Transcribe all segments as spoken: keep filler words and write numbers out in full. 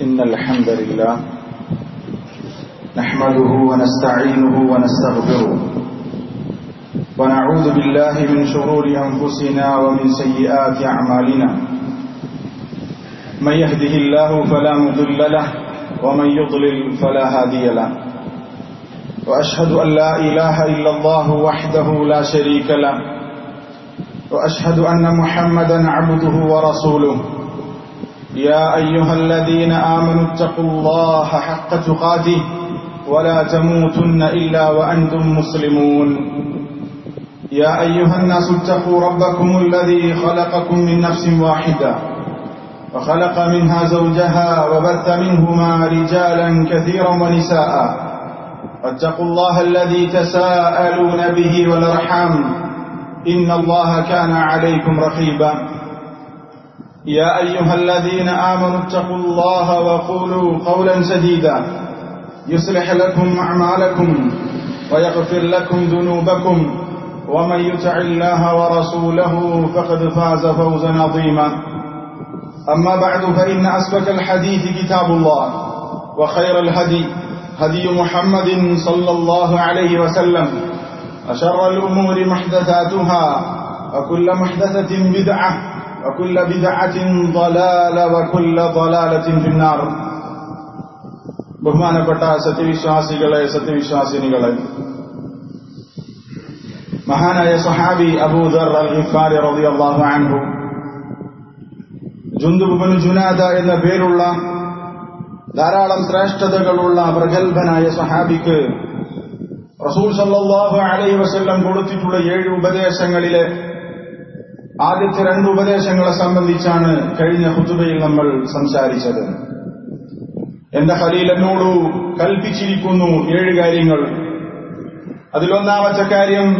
إن الحمد لله نحمده ونستعينه ونستغفره ونعوذ بالله من شرور أنفسنا ومن سيئات أعمالنا من يهده الله فلا مضل له ومن يضلل فلا هادي له وأشهد أن لا إله إلا الله وحده لا شريك له وأشهد أن محمدا عبده ورسوله يا أيها الذين آمنوا اتقوا الله حق تقاته ولا تموتن إلا وأنتم مسلمون يا أيها الناس اتقوا ربكم الذي خلقكم من نفس واحدة وخلق منها زوجها وبث منهما رجالا كثيرا ونساء واتقوا الله الذي تساءلون به والأرحام إن الله كان عليكم رقيبا يا أيها الذين آمنوا اتقوا الله وقولوا قولا سديدا يصلح لكم أعمالكم ويغفر لكم ذنوبكم ومن يطع الله ورسوله فقد فاز فوزا عظيما أما بعد فإن أسبق الحديث كتاب الله وخير الهدي هدي محمد صلى الله عليه وسلم وشر الأمور محدثاتها وكل محدثة بدعة وكل بدعة ضلالة وكل ضلالة في النار. ബഹുമാനപ്പെട്ട സത്യവിശ്വാസികളെ സത്യവിശ്വാസിനികളെ, മഹാനായ സ്വഹാബി അബൂ ദർ അൽ ഗിഫാരി റളിയല്ലാഹു അൻഹു ജുന്ദുബ് ഇബ്നു ജുനാദ എന്ന പേരുള്ള ധാരാളം ശ്രേഷ്ഠതകളുള്ള പ്രഗൽഭനായ സ്വഹാബിക്ക് റസൂൽ സല്ലല്ലാഹു അലൈഹി വസല്ലം കൊടുത്തിട്ടുള്ള ഏഴ് ഉപദേശങ്ങളിലെ ആദ്യത്തെ രണ്ട് ഉപദേശങ്ങളെ സംബന്ധിച്ചാണ് കഴിഞ്ഞ ഖുതുബയിൽ നമ്മൾ സംസാരിച്ചത്. എന്റെ ഖലീൽ എന്നോട് കൽപ്പിച്ചിരിക്കുന്നു ഏഴ് കാര്യങ്ങൾ. അതിലൊന്നാമത്തെ കാര്യം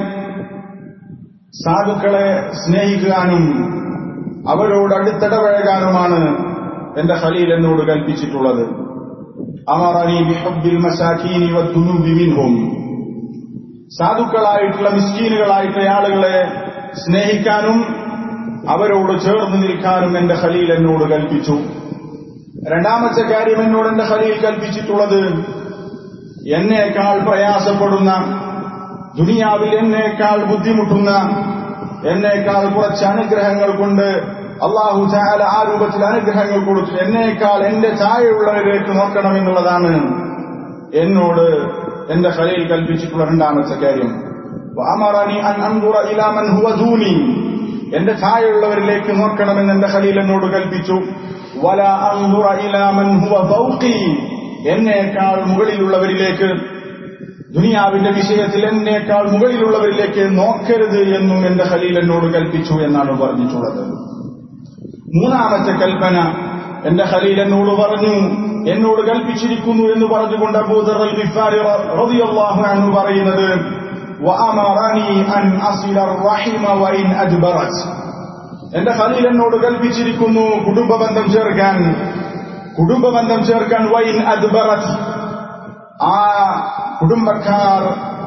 സാധുക്കളെ സ്നേഹിക്കാനും അവരോട് അടുത്തിടപഴകാനുമാണ് എന്റെ ഖലീൽ എന്നോട് കൽപ്പിച്ചിട്ടുള്ളത്. അമറനി ബിഹബ്ബിൽ മസാകീനി വദ്ദുനൂബി മിൻഹും, സാധുക്കളായിട്ടുള്ള മിസ്കീനുകളായിട്ടുള്ള ആളുകളെ സ്നേഹിക്കാനും അവരോട് ചേർന്ന് നിൽക്കാനും എന്റെ ഖലീൽ എന്നോട് കൽപ്പിച്ചു. രണ്ടാമത്തെ കാര്യം എന്നോട് എന്റെ ഖലീൽ കൽപ്പിച്ചിട്ടുള്ളത് എന്നേക്കാൾ പ്രയാസപ്പെടുന്ന, ദുനിയാവിൽ എന്നേക്കാൾ ബുദ്ധിമുട്ടുന്ന, എന്നേക്കാൾ കുറച്ച് അനുഗ്രഹങ്ങൾ കൊണ്ട് അല്ലാഹു തആല ആ രൂപത്തിൽ അനുഗ്രഹങ്ങൾ കൊടുത്തു എന്നേക്കാൾ എന്റെ താഴെയുള്ളവരിലേക്ക് നോക്കണമെന്നുള്ളതാണ് എന്നോട് എന്റെ ഖലീൽ കൽപ്പിച്ചിട്ടുള്ള രണ്ടാമത്തെ കാര്യം. വഅമറനി അൻ അൻദുറ ഇലാ മൻ ഹുവ ദൂനി, എന്റെ താഴെയുള്ളവരിലേക്ക് നോക്കണമെന്ന് എന്റെ ഖലീൽ എന്നോട് കൽപ്പിച്ചു. വലാ അൻദുറ ഇലാ മൻ ഹുവ ഫൗഖി, എന്നേക്കാൾ മുകളിലുള്ളവരിലേക്ക്, ദുനിയാവിന്റെ വിഷയത്തിൽ എന്നേക്കാൾ മുകളിലുള്ളവരിലേക്ക് നോക്കരുത് എന്നും എന്റെ ഖലീൽ എന്നോട് കൽപ്പിച്ചു എന്നാണ് പറഞ്ഞിട്ടുള്ളത്. മൂന്നാമത്തെ കൽപ്പന എന്റെ ഖലീൽ എന്നോട് പറഞ്ഞു, എന്നോട് കൽപ്പിച്ചിരിക്കുന്നു എന്ന് പറഞ്ഞുകൊണ്ട് അബൂ ദർ അൽ ഗിഫാരി റളിയല്ലാഹു അൻഹു പറയുന്നത്, വഅമറനി അൻ അസില റഹിമ വഇൻ അദ്ബറത്, എന്റെ ഖലീൽ എന്നോട് കൽപ്പിച്ചിരിക്കുന്നു കുടുംബബന്ധം ചേർക്കാൻ, കുടുംബബന്ധം ചേർക്കാൻ വഇൻ അദ്ബറത്, ആ കുടുംബക്കാർ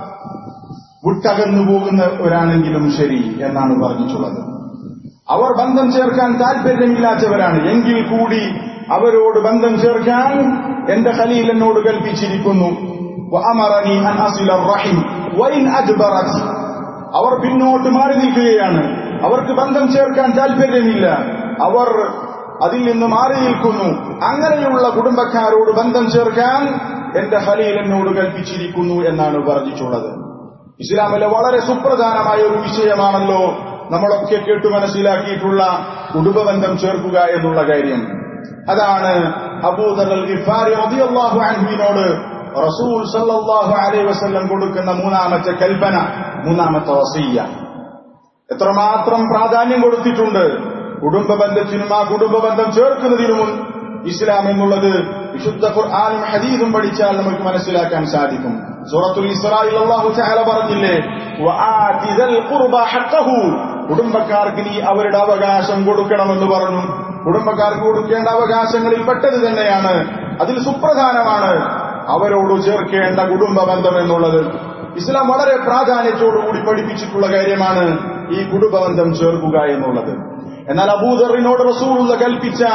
വിട്ടകന്നു പോകുന്നവരാണെങ്കിലും ശരി എന്നാണ് പറഞ്ഞിട്ടുള്ളത്. അവർ ബന്ധം ചേർക്കാൻ താല്പര്യമില്ലാത്തവരാണ് എങ്കിൽ കൂടി അവരോട് ബന്ധം ചേർക്കാൻ എന്റെ ഖലീൽ എന്നോട് കൽപ്പിച്ചിരിക്കുന്നു. വഅമറനി അൻ അസില റഹിം വഇൻ അദ്ബറത്, അവർ പിന്നോട്ട് മാറി നിൽക്കുകയാണ്, അവർക്ക് ബന്ധം ചേർക്കാൻ താല്പര്യമില്ല, അവർ അതിൽ നിന്ന് മാറി നിൽക്കുന്നു, അങ്ങനെയുള്ള കുടുംബക്കാരോട് ബന്ധം ചേർക്കാൻ എന്റെ ഖലീൽ എന്നോട് കൽപ്പിച്ചിരിക്കുന്നു എന്നാണ് പറഞ്ഞിട്ടുള്ളത്. ഇസ്ലാമിലെ വളരെ സുപ്രധാനമായ ഒരു വിഷയമാണല്ലോ നമ്മളൊക്കെ കേട്ടു മനസ്സിലാക്കിയിട്ടുള്ള കുടുംബബന്ധം ചേർക്കുക എന്നുള്ള കാര്യം. അതാണ് അബൂ ദർ അൽ ഗിഫാരി റളിയല്ലാഹു അൻഹുവിനോട് റസൂൽ സല്ലല്ലാഹു അലൈഹി വസല്ലം കൊടുക്കുന്ന മൂന്നാമത്തെ കൽപ്പന, മൂന്നാമത്തെ വസിയ്യ. എത്രമാത്രം പ്രാധാന്യം കൊടുത്തിട്ടുണ്ട് കുടുംബബന്ധത്തിനും ആ കുടുംബബന്ധം ചേർക്കുന്നതിനും ഇസ്ലാം എന്നുള്ളത് വിശുദ്ധ ഖുർആനും ഹദീസും പഠിച്ചാൽ നമുക്ക് മനസ്സിലാക്കാൻ സാധിക്കും. സൂറത്തുൽ ഇസ്രായിൽ അല്ലാഹു തആല പറഞ്ഞില്ലേ, വആതി ദൽ ഖുർബ ഹഖഹു, കുടുംബക്കാർക്ക് നീ അവരുടെ അവകാശം കൊടുക്കണമെന്ന് പറഞ്ഞു. കുടുംബക്കാർക്ക് കൊടുക്കേണ്ട അവകാശങ്ങളിൽ പെട്ടത് തന്നെയാണ്, അതിൽ സുപ്രധാനമാണ് അവരോട് ചേർക്കേണ്ട കുടുംബബന്ധം എന്നുള്ളത്. ഇസ്ലാം വളരെ പ്രാധാന്യത്തോടുകൂടി പഠിപ്പിച്ചിട്ടുള്ള കാര്യമാണ് ഈ കുടുംബബന്ധം ചേർക്കുക എന്നുള്ളത്. എന്നാൽ അബൂദറിനോട് റസൂലുള്ള കൽപ്പിച്ച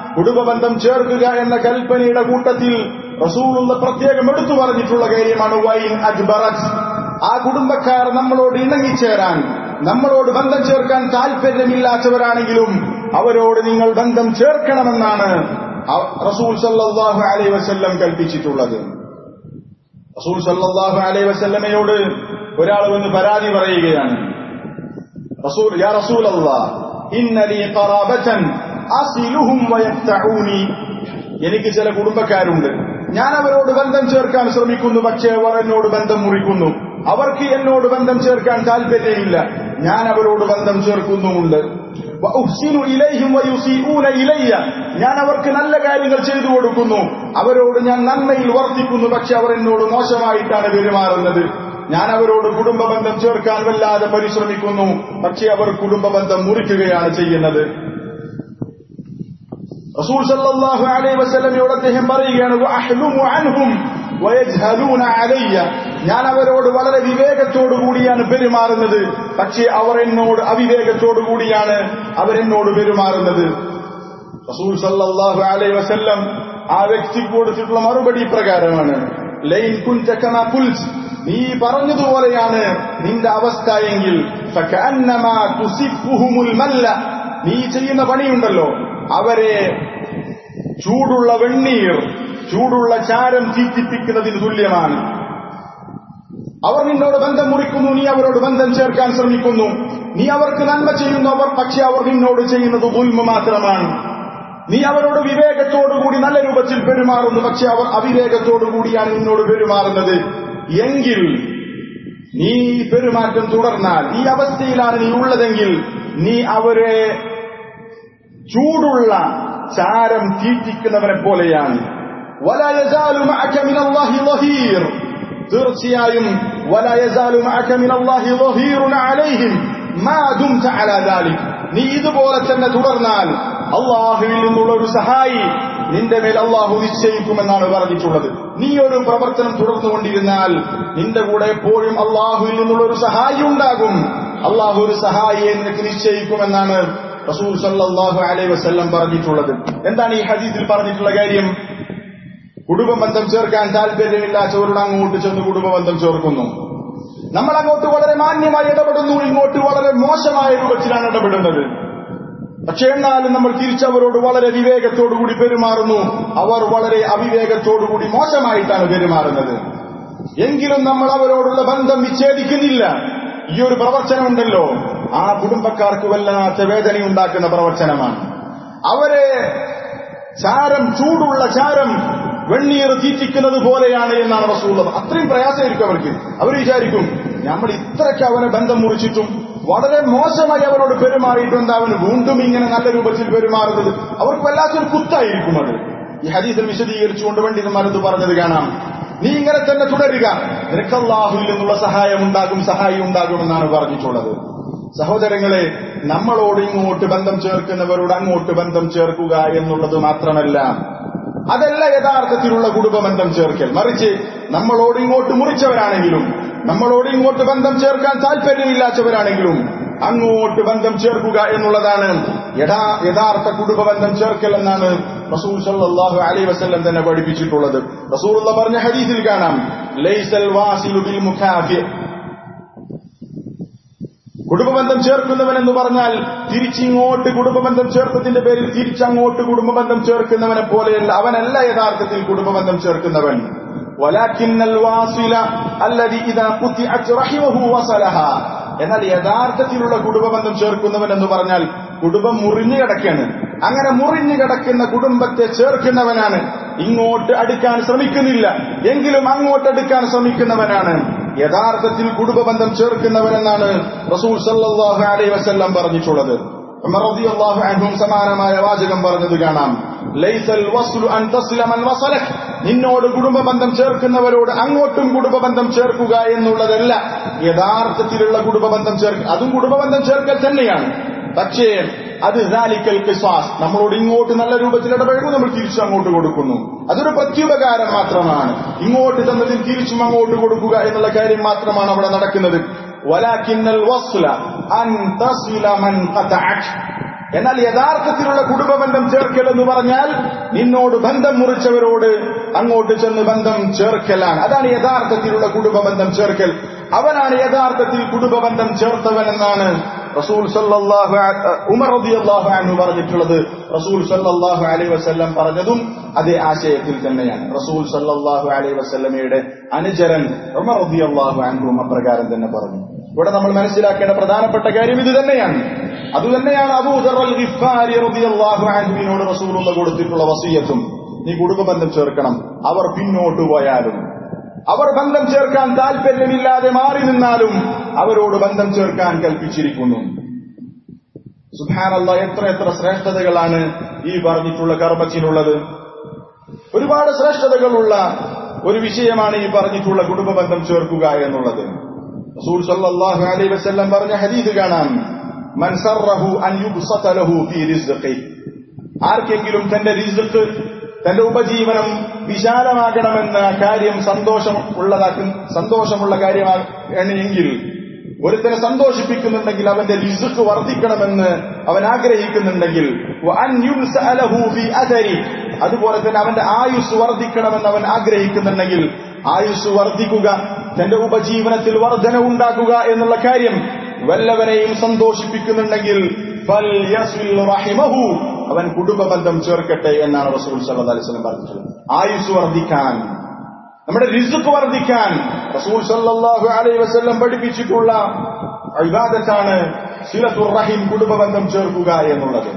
കുടുംബബന്ധം ചേർക്കുക എന്ന കൽപ്പനയുടെ കൂട്ടത്തിൽ റസൂലുള്ള പ്രത്യേകം എടുത്തു പറഞ്ഞിട്ടുള്ള കാര്യമാണ് വൈൻ അജ്ബറത്. ആ കുടുംബക്കാർ നമ്മളോട് ഇണങ്ങിച്ചേരാൻ, നമ്മളോട് ബന്ധം ചേർക്കാൻ താല്പര്യമില്ലാത്തവരാണെങ്കിലും അവരോട് നിങ്ങൾ ബന്ധം ചേർക്കണമെന്നാണ് റസൂൽ സല്ലല്ലാഹു അലൈഹി വസല്ലം കൽപ്പിച്ചിട്ടുള്ളത്. റസൂൽ സല്ലല്ലാഹു അലൈഹി വസല്ലമയോട് ഒരാൾ വന്ന് പരാതി പറയുകയാണ്. റസൂൽ യാ റസൂലല്ലാഹ് ഇന്ന ലീ ഖറാബതൻ അസിലുഹും വയഖ്തഊനി. എനിക്ക് ചില കുടുംബക്കാരുണ്ട്, ഞാൻ അവരോട് ബന്ധം ചേർക്കാൻ ശ്രമിക്കുന്നു, പക്ഷേ അവർ എന്നോട് ബന്ധം മുറിക്കുന്നു. അവർക്ക് എന്നോട് ബന്ധം ചേർക്കാൻ താല്പര്യമില്ല, ഞാൻ അവരോട് ബന്ധം ചേർക്കുന്നുമുണ്ട്. വഉഹ്സിനു ഇലൈഹിം വയുസീഊന ഇലയ്യ. ഞാൻ അവർക്ക് നല്ല കാര്യങ്ങൾ ചെയ്തു കൊടുക്കുന്നു, അവരോട് ഞാൻ നന്മയിൽ വർത്തിക്കുന്നു, പക്ഷെ അവർ എന്നോട് മോശമായിട്ടാണ് പെരുമാറുന്നത്. ഞാൻ അവരോട് കുടുംബ ബന്ധം ചേർക്കാൻ വല്ലാതെ പരിശ്രമിക്കുന്നു, പക്ഷെ അവർ കുടുംബ ബന്ധം മുറിക്കുകയാണ് ചെയ്യുന്നത്. റസൂൽ സല്ലല്ലാഹു അലൈഹി വസല്ലമയോട് അദ്ദേഹം പറയുകയാണ് വഅഹ്ലുമു അൻഹും വയജ്ഹലൂന അലയ്യ. ഞാൻ അവരോട് വളരെ വിവേകത്തോടു കൂടിയാണ് പെരുമാറുന്നത്, പക്ഷേ അവർ എന്നോട് അവിവേകത്തോടു കൂടിയാണ് അവരെന്നോട് പെരുമാറുന്നത്. റസൂൽ സല്ലല്ലാഹു അലൈഹി വസല്ലം ആ വ്യക്തിക്ക് കൊടുത്തിട്ടുള്ള മറുപടി പ്രകാരമാണ് ലൈൻ കുൻത കമാ ഖുൽത്. നീ പറഞ്ഞതുപോലെയാണ് നിന്റെ അവസ്ഥ എങ്കിൽ ഫകഅന്നമാ തുസിഫുഹുൽ മല്ല. നീ ചെയ്യുന്ന പണിയുണ്ടല്ലോ, അവരെ ചൂടുള്ള വെണ്ണീർ, ചൂടുള്ള ചാരം തീറ്റിപ്പിക്കുന്നതിന് തുല്യമാണ്. അവർ നിന്നോട് ബന്ധം മുറിക്കുന്നു, നീ അവരോട് ബന്ധം ചേർക്കാൻ ശ്രമിക്കുന്നു. നീ അവർക്ക് നന്മ ചെയ്യുന്നു, അവർ പക്ഷെ അവർ നിന്നോട് ചെയ്യുന്നത് ദുൽമ മാത്രമാണ്. നീ അവരോട് വിവേകത്തോടുകൂടി നല്ല രൂപത്തിൽ പെരുമാറുന്നു, പക്ഷെ അവർ അവിവേകത്തോടുകൂടിയാണ് നിന്നോട് പെരുമാറുന്നത്. എങ്കിൽ നീ പെരുമാറ്റം തുടർന്നാൽ, ഈ അവസ്ഥയിലാണ് നീ ഉള്ളതെങ്കിൽ, നീ അവരെ ചൂടുള്ള ചാരം തീറ്റിക്കുന്നവനെ പോലെയാണ്. വലാ യസാലു മഅക മിനല്ലാഹി ളഹീർ. തീർച്ചയായും വലാ യസാലു മഅക മിനല്ലാഹി ളഹീറുൻ അലൈഹിം മാ ദുംത അലാ ദാലിക്. നീ ഇതുപോലെ തന്നെ തുടർന്നാൽ അല്ലാഹുവിൽ നിന്നുള്ള ഒരു സഹായി നിന്റെ മേൽ അല്ലാഹു നിശ്ചയിക്കുമെന്നാണ് പറഞ്ഞിട്ടുള്ളത്. നീ ഒരു പ്രവർത്തനം തുടർന്നുകൊണ്ടിരുന്നാൽ നിന്റെ കൂടെ എപ്പോഴും അല്ലാഹുവിൽ നിന്നുള്ള ഒരു സഹായി ഉണ്ടാകും. അല്ലാഹു ഒരു സഹായിയെ നിനക്ക് നിശ്ചയിക്കുമെന്നാണ് റസൂൽ സല്ലല്ലാഹു അലൈഹി വസല്ലം പറഞ്ഞിട്ടുള്ളത്. എന്താണ് ഈ ഹദീസിൽ പറഞ്ഞിട്ടുള്ള കാര്യം? കുടുംബബന്ധം ചേർക്കാൻ താല്പര്യമില്ലാത്തവരോട് അങ്ങോട്ട് ചെന്ന് കുടുംബബന്ധം ചേർക്കുന്നു. നമ്മൾ അങ്ങോട്ട് വളരെ മാന്യമായി ഇടപെടുന്നു, ഇങ്ങോട്ട് വളരെ മോശമായ രൂപത്തിലാണ് ഇടപെടുന്നത്. പക്ഷെ എന്നാലും നമ്മൾ തിരിച്ചവരോട് വളരെ വിവേകത്തോടുകൂടി പെരുമാറുന്നു, അവർ വളരെ അവിവേകത്തോടുകൂടി മോശമായിട്ടാണ് പെരുമാറുന്നത്. എങ്കിലും നമ്മൾ അവരോടുള്ള ബന്ധം വിച്ഛേദിക്കുന്നില്ല. ഈ ഒരു പ്രവർത്തനമുണ്ടല്ലോ, ആ കുടുംബക്കാർക്ക് വല്ലാത്ത വേദനയുണ്ടാക്കുന്ന പ്രവർത്തനമാണ്. അവരെ ചാരം, ചൂടുള്ള ചാരം വെണ്ണീർ തീറ്റിക്കുന്നത് പോലെയാണ് എന്നാണ് റസൂലുള്ളാഹി. അത്രയും പ്രയാസമായിരിക്കും അവർക്ക്. അവർ വിചാരിക്കും നമ്മൾ ഇത്രയ്ക്ക് അവനെ ബന്ധം മുറിച്ചിട്ടും വളരെ മോശമായി അവരോട് പെരുമാറിയിട്ടുണ്ട്, അവന് വീണ്ടും ഇങ്ങനെ നല്ല രൂപത്തിൽ പെരുമാറുന്നത് അവർക്ക് വല്ലാത്തൊരു കുത്തായിരിക്കും. അത് ഈ ഹദീസിൽ വിശദീകരിച്ചുകൊണ്ട് പണ്ഡിതന്മാരത് പറഞ്ഞത് കാണാം. നീ ഇങ്ങനെ തന്നെ തുടരുക, നിനക്ക് അല്ലാഹുവിൽ നിന്നുള്ള സഹായം ഉണ്ടാകും, സഹായം ഉണ്ടാകുമെന്നാണ് പറഞ്ഞിട്ടുള്ളത്. സഹോദരങ്ങളെ, നമ്മളോട് ഇങ്ങോട്ട് ബന്ധം ചേർക്കുന്നവരോട് അങ്ങോട്ട് ബന്ധം ചേർക്കുക എന്നുള്ളത് മാത്രമല്ല, അതല്ല യഥാർത്ഥത്തിലുള്ള കുടുംബബന്ധം ചേർക്കൽ. മറിച്ച് നമ്മളോട് ഇങ്ങോട്ട് മുറിച്ചവരാണെങ്കിലും, നമ്മളോട് ഇങ്ങോട്ട് ബന്ധം ചേർക്കാൻ താല്പര്യമില്ലാത്തവരാണെങ്കിലും അങ്ങോട്ട് ബന്ധം ചേർക്കുക എന്നുള്ളതാണ് യഥാർത്ഥ കുടുംബബന്ധം ചേർക്കൽ എന്നാണ് റസൂൽ സല്ലല്ലാഹു അലൈഹി വസല്ലം തന്നെ പഠിപ്പിച്ചിട്ടുള്ളത്. റസൂലുള്ളാഹി പറഞ്ഞ ഹദീസിൽ കാണാം ലൈസൽ വാസിലു ബിൽ മുകാഫി. കുടുംബബന്ധം ചേർക്കുന്നവൻ എന്ന് പറഞ്ഞാൽ തിരിച്ചിങ്ങോട്ട് കുടുംബബന്ധം ചേർത്തതിന്റെ പേരിൽ തിരിച്ചങ്ങോട്ട് കുടുംബബന്ധം ചേർക്കുന്നവനെ പോലെയല്ല, അവനല്ല യഥാർത്ഥത്തിൽ കുടുംബബന്ധം ചേർക്കുന്നവൻ. വലാകിന്നൽ വാസില അല്ലദി ഇദാ ഖുതിഅത് റഹിമഹു വസലഹാ. എന്നാൽ യഥാർത്ഥത്തിലുള്ള കുടുംബബന്ധം ചേർക്കുന്നവൻ എന്ന് പറഞ്ഞാൽ കുടുംബം മുറിഞ്ഞു കിടക്കാണ്. അങ്ങനെ മുറിഞ്ഞു കിടക്കുന്ന കുടുംബത്തെ ചേർക്കുന്നവനാണ്. ഇങ്ങോട്ട് അടുക്കാൻ ശ്രമിക്കുന്നില്ല, എങ്കിലും അങ്ങോട്ട് അടുക്കാൻ ശ്രമിക്കുന്നവനാണ് യഥാർത്ഥത്തിൽ കുടുംബബന്ധം ചേർക്കുന്നവനെന്നാണ് റസൂൽ സല്ലല്ലാഹു അലൈഹി വസല്ലം പറഞ്ഞിട്ടുള്ളത്. ഉമർ റളിയല്ലാഹു അൻഹു സമാനമായ വാചകം പറഞ്ഞത് കാണാം. ലൈസൽ വസ്ലു അൻ തസ്ല മൻ വസലക. നിന്നോട് കുടുംബബന്ധം ചേർക്കുന്നവരോട് അങ്ങോട്ടും കുടുംബബന്ധം ചേർക്കുക എന്നുള്ളതല്ല യഥാർത്ഥത്തിലുള്ള കുടുംബബന്ധം ചേർക്കുക. അതും കുടുംബബന്ധം ചേർക്കൽ തന്നെയാണ്, പക്ഷേ അത് ദാലിക്കൽ ഖിസാസ്. നമ്മളോട് ഇങ്ങോട്ട് നല്ല രൂപത്തിൽ ഇടപഴകും, നമ്മൾ തിരിച്ചു അങ്ങോട്ട് കൊടുക്കുന്നു. അതൊരു പ്രത്യുപകാരം മാത്രമാണ്. ഇങ്ങോട്ട് തന്നതിൽ തിരിച്ചും അങ്ങോട്ട് കൊടുക്കുക എന്നുള്ള കാര്യം മാത്രമാണ് അവിടെ നടക്കുന്നത്. വലാകിന്നൽ വസ്ല അൻ തസ്ല മൻ ഖതഅക. എന്നാൽ യഥാർത്ഥത്തിലുള്ള കുടുംബബന്ധം ചേർക്കൽ എന്ന് പറഞ്ഞാൽ നിന്നോട് ബന്ധം മുറിച്ചവരോട് അങ്ങോട്ട് ചെന്ന് ബന്ധം ചേർക്കലാണ്. അതാണ് യഥാർത്ഥത്തിലുള്ള കുടുംബബന്ധം ചേർക്കൽ. അവനാണ് യഥാർത്ഥത്തിൽ കുടുംബബന്ധം ചേർത്തവനെന്നാണ് റസൂൽ സല്ലല്ലാഹു ഉമർ റളിയല്ലാഹു അൻഹു പറഞ്ഞിട്ടുള്ളത്. റസൂൽ സല്ലല്ലാഹു അലൈഹി വസല്ലം പറഞ്ഞതും അതേ ആശയത്തിൽ തന്നെയാണ്. റസൂൽ സല്ലല്ലാഹു അലൈഹി വസല്ലമയുടെ അനുചരൻ ഉമർ റളിയല്ലാഹു അൻഹു അപ്രകാരം തന്നെ പറഞ്ഞു. ഇവിടെ നമ്മൾ മനസ്സിലാക്കേണ്ട പ്രധാനപ്പെട്ട കാര്യം ഇത് തന്നെയാണ്. അതുതന്നെയാണ് അബൂ ദർ അൽ ഗിഫാരി റളിയല്ലാഹു അൻഹുവിനോട് റസൂലുള്ളാഹി കൊടുത്തിട്ടുള്ള വസിയത്തും. നീ കുടുംബബന്ധം ചേർക്കണം. അവർ പിന്നോട്ട് പോയാലും, അവർ ബന്ധം ചേർക്കാൻ താല്പര്യമില്ലാതെ മാറി നിന്നാലും അവരോട് ബന്ധം ചേർക്കാൻ കൽപ്പിച്ചിരിക്കുന്നു. സുബ്ഹാനല്ലാഹ്, എത്ര എത്ര ശ്രേഷ്ഠതകളാണ് ഈ പറഞ്ഞിട്ടുള്ള കർമ്മത്തിനുള്ളത്. ഒരുപാട് ശ്രേഷ്ഠതകളുള്ള ഒരു വിഷയമാണ് ഈ പറഞ്ഞിട്ടുള്ള കുടുംബബന്ധം ചേർക്കുക എന്നുള്ളത്. റസൂൽ സല്ലല്ലാഹു അലൈഹി വസല്ലം പറഞ്ഞ ഹദീസ് കാണാം, മൻ സറഹു അൻ യുബ്സത ലഹു ഫീ റിസ്ഖി. ആർക്കെങ്കിലും തന്റെ റിസ്ഖ്, തന്റെ ഉപജീവനം വിശാലമാകണമെന്ന കാര്യം സന്തോഷം ഉള്ളതാക്കും സന്തോഷമുള്ള കാര്യമാണെങ്കിൽ, ഒരുത്തനെ സന്തോഷിപ്പിക്കുന്നുണ്ടെങ്കിൽ, അവന്റെ റിസ്ഖ് വർദ്ധിക്കണമെന്ന് അവൻ ആഗ്രഹിക്കുന്നുണ്ടെങ്കിൽ, വഅൻ യുൻസഅ ലഹു ഫീ അദരി, അതുപോലെ തന്നെ അവന്റെ ആയുസ് വർദ്ധിക്കണമെന്ന് അവൻ ആഗ്രഹിക്കുന്നുണ്ടെങ്കിൽ, ആയുസ് വർദ്ധിക്കുക, തന്റെ ഉപജീവനത്തിൽ വർധന ഉണ്ടാക്കുക എന്നുള്ള കാര്യം വല്ലവനെയും സന്തോഷിപ്പിക്കുന്നുണ്ടെങ്കിൽ ഫൽയസ്വിൽ റഹിമഹു, അവൻ കുടുംബബന്ധം ചേർക്കട്ടെ എന്നാണ് റസൂൽ സല്ലല്ലാഹു അലൈഹി വസല്ലം പറഞ്ഞിട്ടുള്ളത്. ആയുസ് വർദ്ധിക്കാൻ, നമ്മുടെ റിസ്ഖ് വർദ്ധിക്കാൻ റസൂൽ സല്ലല്ലാഹു അലൈഹി വസല്ലം പഠിപ്പിച്ചിട്ടുള്ള ഇബാദത്താണ് സിലത്തുർ റഹിം, കുടുംബബന്ധം ചേർക്കുക എന്നുള്ളത്.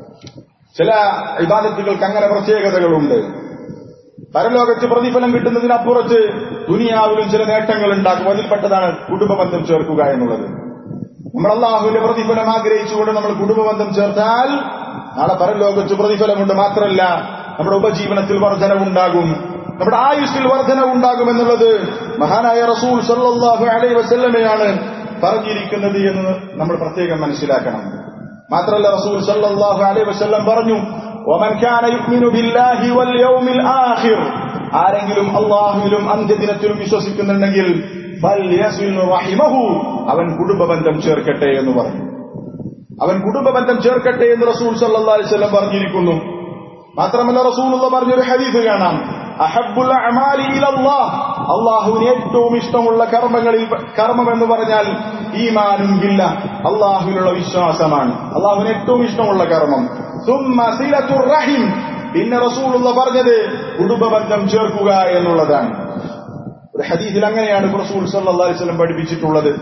ചില ഇബാദത്തുകൾക്ക് അങ്ങനെ പ്രത്യേകതകളുണ്ട്. പരലോകത്ത് പ്രതിഫലം കിട്ടുന്നതിനപ്പുറത്ത് ദുനിയാവിലും ചില നേട്ടങ്ങൾ ഉണ്ടാക്കും. അതിൽപ്പെട്ടതാണ് കുടുംബബന്ധം ചേർക്കുക എന്നുള്ളത്. നമ്മൾ അല്ലാഹുവിന്റെ പ്രതിഫലം ആഗ്രഹിച്ചുകൊണ്ട് നമ്മൾ കുടുംബബന്ധം ചേർത്താൽ നാളെ പരലോകത്ത് പ്രതിഫലമുണ്ട്. മാത്രമല്ല നമ്മുടെ ഉപജീവനത്തിൽ വർധനവുണ്ടാകും, നമ്മുടെ ആയുസ്സിൽ വർധനവുണ്ടാകുമെന്നുള്ളത് മഹാനായ റസൂൽ സല്ലല്ലാഹു അലൈഹി വസല്ലമയാണ് പറഞ്ഞിരിക്കുന്നത് എന്ന് നമ്മൾ പ്രത്യേകം മനസ്സിലാക്കണം. മാത്രമല്ല റസൂൽ സല്ലല്ലാഹു അലൈഹി വസല്ലം പറഞ്ഞു, വമൻ കാന യുഅ്മിനു ബില്ലാഹി വൽ യൗമിൽ ആഖിർ, ആരെങ്കിലും അല്ലാഹുവിലും അന്ത്യദിനത്തിലും വിശ്വസിക്കുന്നുണ്ടെങ്കിൽ ഫൽയസ്വിൽ റഹിമഹു, അവൻ കുടുംബബന്ധം ചേർക്കട്ടെ എന്ന് പറഞ്ഞു. അവൻ കുടുംബബന്ധം ചേർക്കട്ടെ എന്ന് റസൂൽ സല്ലല്ലാഹു അലൈഹി വസല്ലം പറഞ്ഞിരിക്കുന്നു. മാത്രമല്ല റസൂലുള്ളാഹി പറഞ്ഞൊരു ഹദീസ് കാണാം, അഹബ്ബുൽ അഅമാലി ഇലല്ലാഹ്, അല്ലാഹുവിന് ഏറ്റവും ഇഷ്ടമുള്ള കർമ്മങ്ങളിൽ കർമ്മം എന്ന് പറഞ്ഞാൽ ഈമാനും ബില്ലാഹ്, അല്ലാഹുവിലുള്ള വിശ്വാസമാണ് അല്ലാഹുവിന് ഏറ്റവും ഇഷ്ടമുള്ള കർമ്മം. സുമ്മ സിലത്തുർ റഹിം, പിന്നെ റസൂലുള്ളാഹി പറഞ്ഞത് കുടുംബബന്ധം ചേർക്കുക എന്നുള്ളതാണ്. ഒരു ഹദീസിൽ അങ്ങനെയാണ് റസൂൽ സല്ലല്ലാഹു അലൈഹി വസല്ലം പഠിപ്പിച്ചിട്ടുള്ളത്.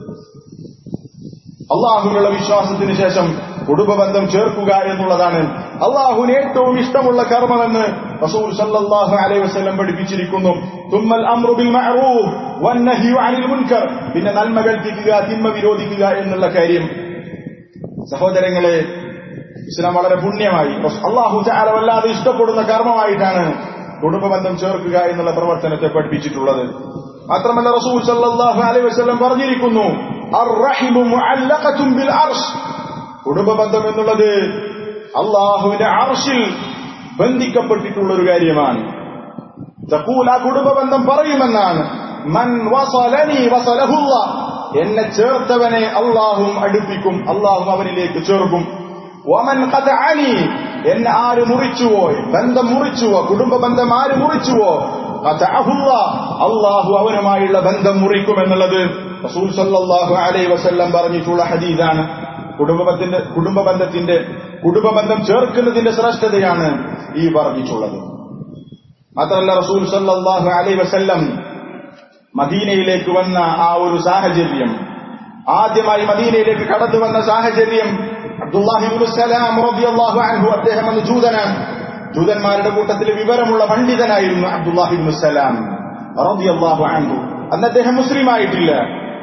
അല്ലാഹുവിലുള്ള വിശ്വാസത്തിന് ശേഷം കുടുംബബന്ധം ചേർക്കുക എന്നുള്ളതാണ് അല്ലാഹുവിന് ഏറ്റവും ഇഷ്ടമുള്ള കർമ്മമെന്ന് റസൂൽ സല്ലല്ലാഹു അലൈഹി വസല്ലം പഠിപ്പിച്ചിരിക്കുന്നു. തുമ്മൽ അംറു ബിൽ മഅറൂഫ് വന്നഹ്യു അനിൽ മുൻകർ, പിന്നെ നന്മ കൽപ്പിക്കുക, തിന്മ വിരോധിക്കുക എന്നുള്ള കാര്യം. സഹോദരങ്ങളെ, ഇസ്ലാം വളരെ പുണ്യമായി, അല്ലാഹു തആല വല്ലാതെ ഇഷ്ടപ്പെടുന്ന കർമ്മമായിട്ടാണ് കുടുംബബന്ധം ചേർക്കുക എന്നുള്ള പ്രവർത്തനത്തെ പഠിപ്പിച്ചിട്ടുള്ളത്. മാത്രമല്ല റസൂൽ സല്ലല്ലാഹു അലൈഹി വസല്ലം പറഞ്ഞിരിക്കുന്നു, അർറഹിമു മുഅല്ലഖത്തുൻ ബിൽ അർശ്, കുടുംബബന്ധം എന്നുള്ളത് അല്ലാഹുവിന്റെ അർശിൽ ബന്ധിക്കപ്പെട്ടിട്ടുള്ള ഒരു കാര്യമാണ്. തഖൂൽ, ആ കുടുംബബന്ധം പറയുമെന്നാണ്, മൻ വസലനി വസലഹുല്ലാഹ്, എന്നെ ചേർത്തവനെ അല്ലാഹുവും അടുപ്പിക്കും, അല്ലാഹു അവനിലേക്ക് ചേർക്കും. വമൻ ഖതഅനി, എന്നെ ആര് മുറിച്ചുവോ, ബന്ധം മുറിച്ചുവോ, കുടുംബ ബന്ധം ആര് മുറിച്ചുവോ, ഖതഅഹുല്ലാഹ്, അല്ലാഹു അവനുമായുള്ള ബന്ധം മുറിക്കുമെന്നുള്ളത് റസൂൽ സല്ലല്ലാഹു അലൈഹി വസല്ലം പറഞ്ഞിട്ടുള്ള ഹദീസാണ്. കുടുംബത്തിന്റെ കുടുംബബന്ധത്തിന്റെ കുടുംബബന്ധം ചേർക്കുന്നതിന്റെ ശ്രേഷ്ഠതയാണ് ഈ പറഞ്ഞിട്ടുള്ളത്. മാത്രമല്ല റസൂൽ സല്ലല്ലാഹു അലൈഹി വസല്ലം മദീനയിലേക്ക് വന്ന ആ ഒരു സാഹചര്യം, ആദ്യമായി മദീനയിലേക്ക് കടന്നു വന്ന സാഹചര്യം, അബ്ദുല്ലാഹി ഇബ്നു സലാം റളിയല്ലാഹു അൻഹു, അദ്ദേഹം അന്ന് ജൂതനാണ്. ജൂതന്മാരുടെ കൂട്ടത്തിൽ വിവരമുള്ള പണ്ഡിതനായിരുന്നു അബ്ദുല്ലാഹി ഇബ്നു സലാം റളിയല്ലാഹു അൻഹു. അന്ന് അദ്ദേഹം മുസ്ലിം ആയിട്ടില്ല.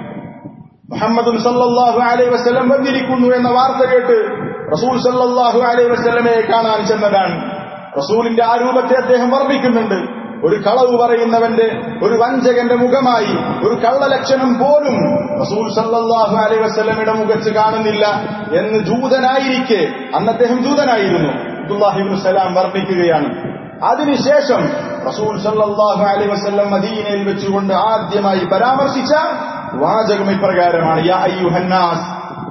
മുഹമ്മദ് സല്ലല്ലാഹു അലൈഹി വസല്ലം വന്നിരിക്കുന്നു എന്ന വാർത്ത കേട്ട് റസൂൽ സല്ലല്ലാഹു അലൈഹി വസല്ലമയെ കാണാൻ ചെന്നതാണ്. റസൂലിന്റെ ആ രൂപത്തെ അദ്ദേഹം വർണ്ണിക്കുന്നുണ്ട്. ഒരു കളവ് പറയുന്നവന്റെ, ഒരു വഞ്ചകന്റെ മുഖമായി ഒരു കള്ളലക്ഷണം പോലും റസൂൽ സല്ലല്ലാഹു അലൈഹി വസല്ലമയുടെ മുഖത്ത് കാണുന്നില്ല എന്ന് ജൂതനായിരിക്കെ, അന്ന് അദ്ദേഹം ജൂതനായിരുന്നു, അബ്ദുല്ലാഹി ഇബ്നു സലാം വർണ്ണിക്കുകയാണ്. അതിനുശേഷം റസൂൽ സല്ലല്ലാഹു അലൈഹി വസല്ലം മദീനയിൽ വെച്ചുകൊണ്ട് ആദ്യമായി പരാമർശിച്ച വാചകം ഇപ്രകാരമാണ്, യാ അയ്യുഹന്നാസ്,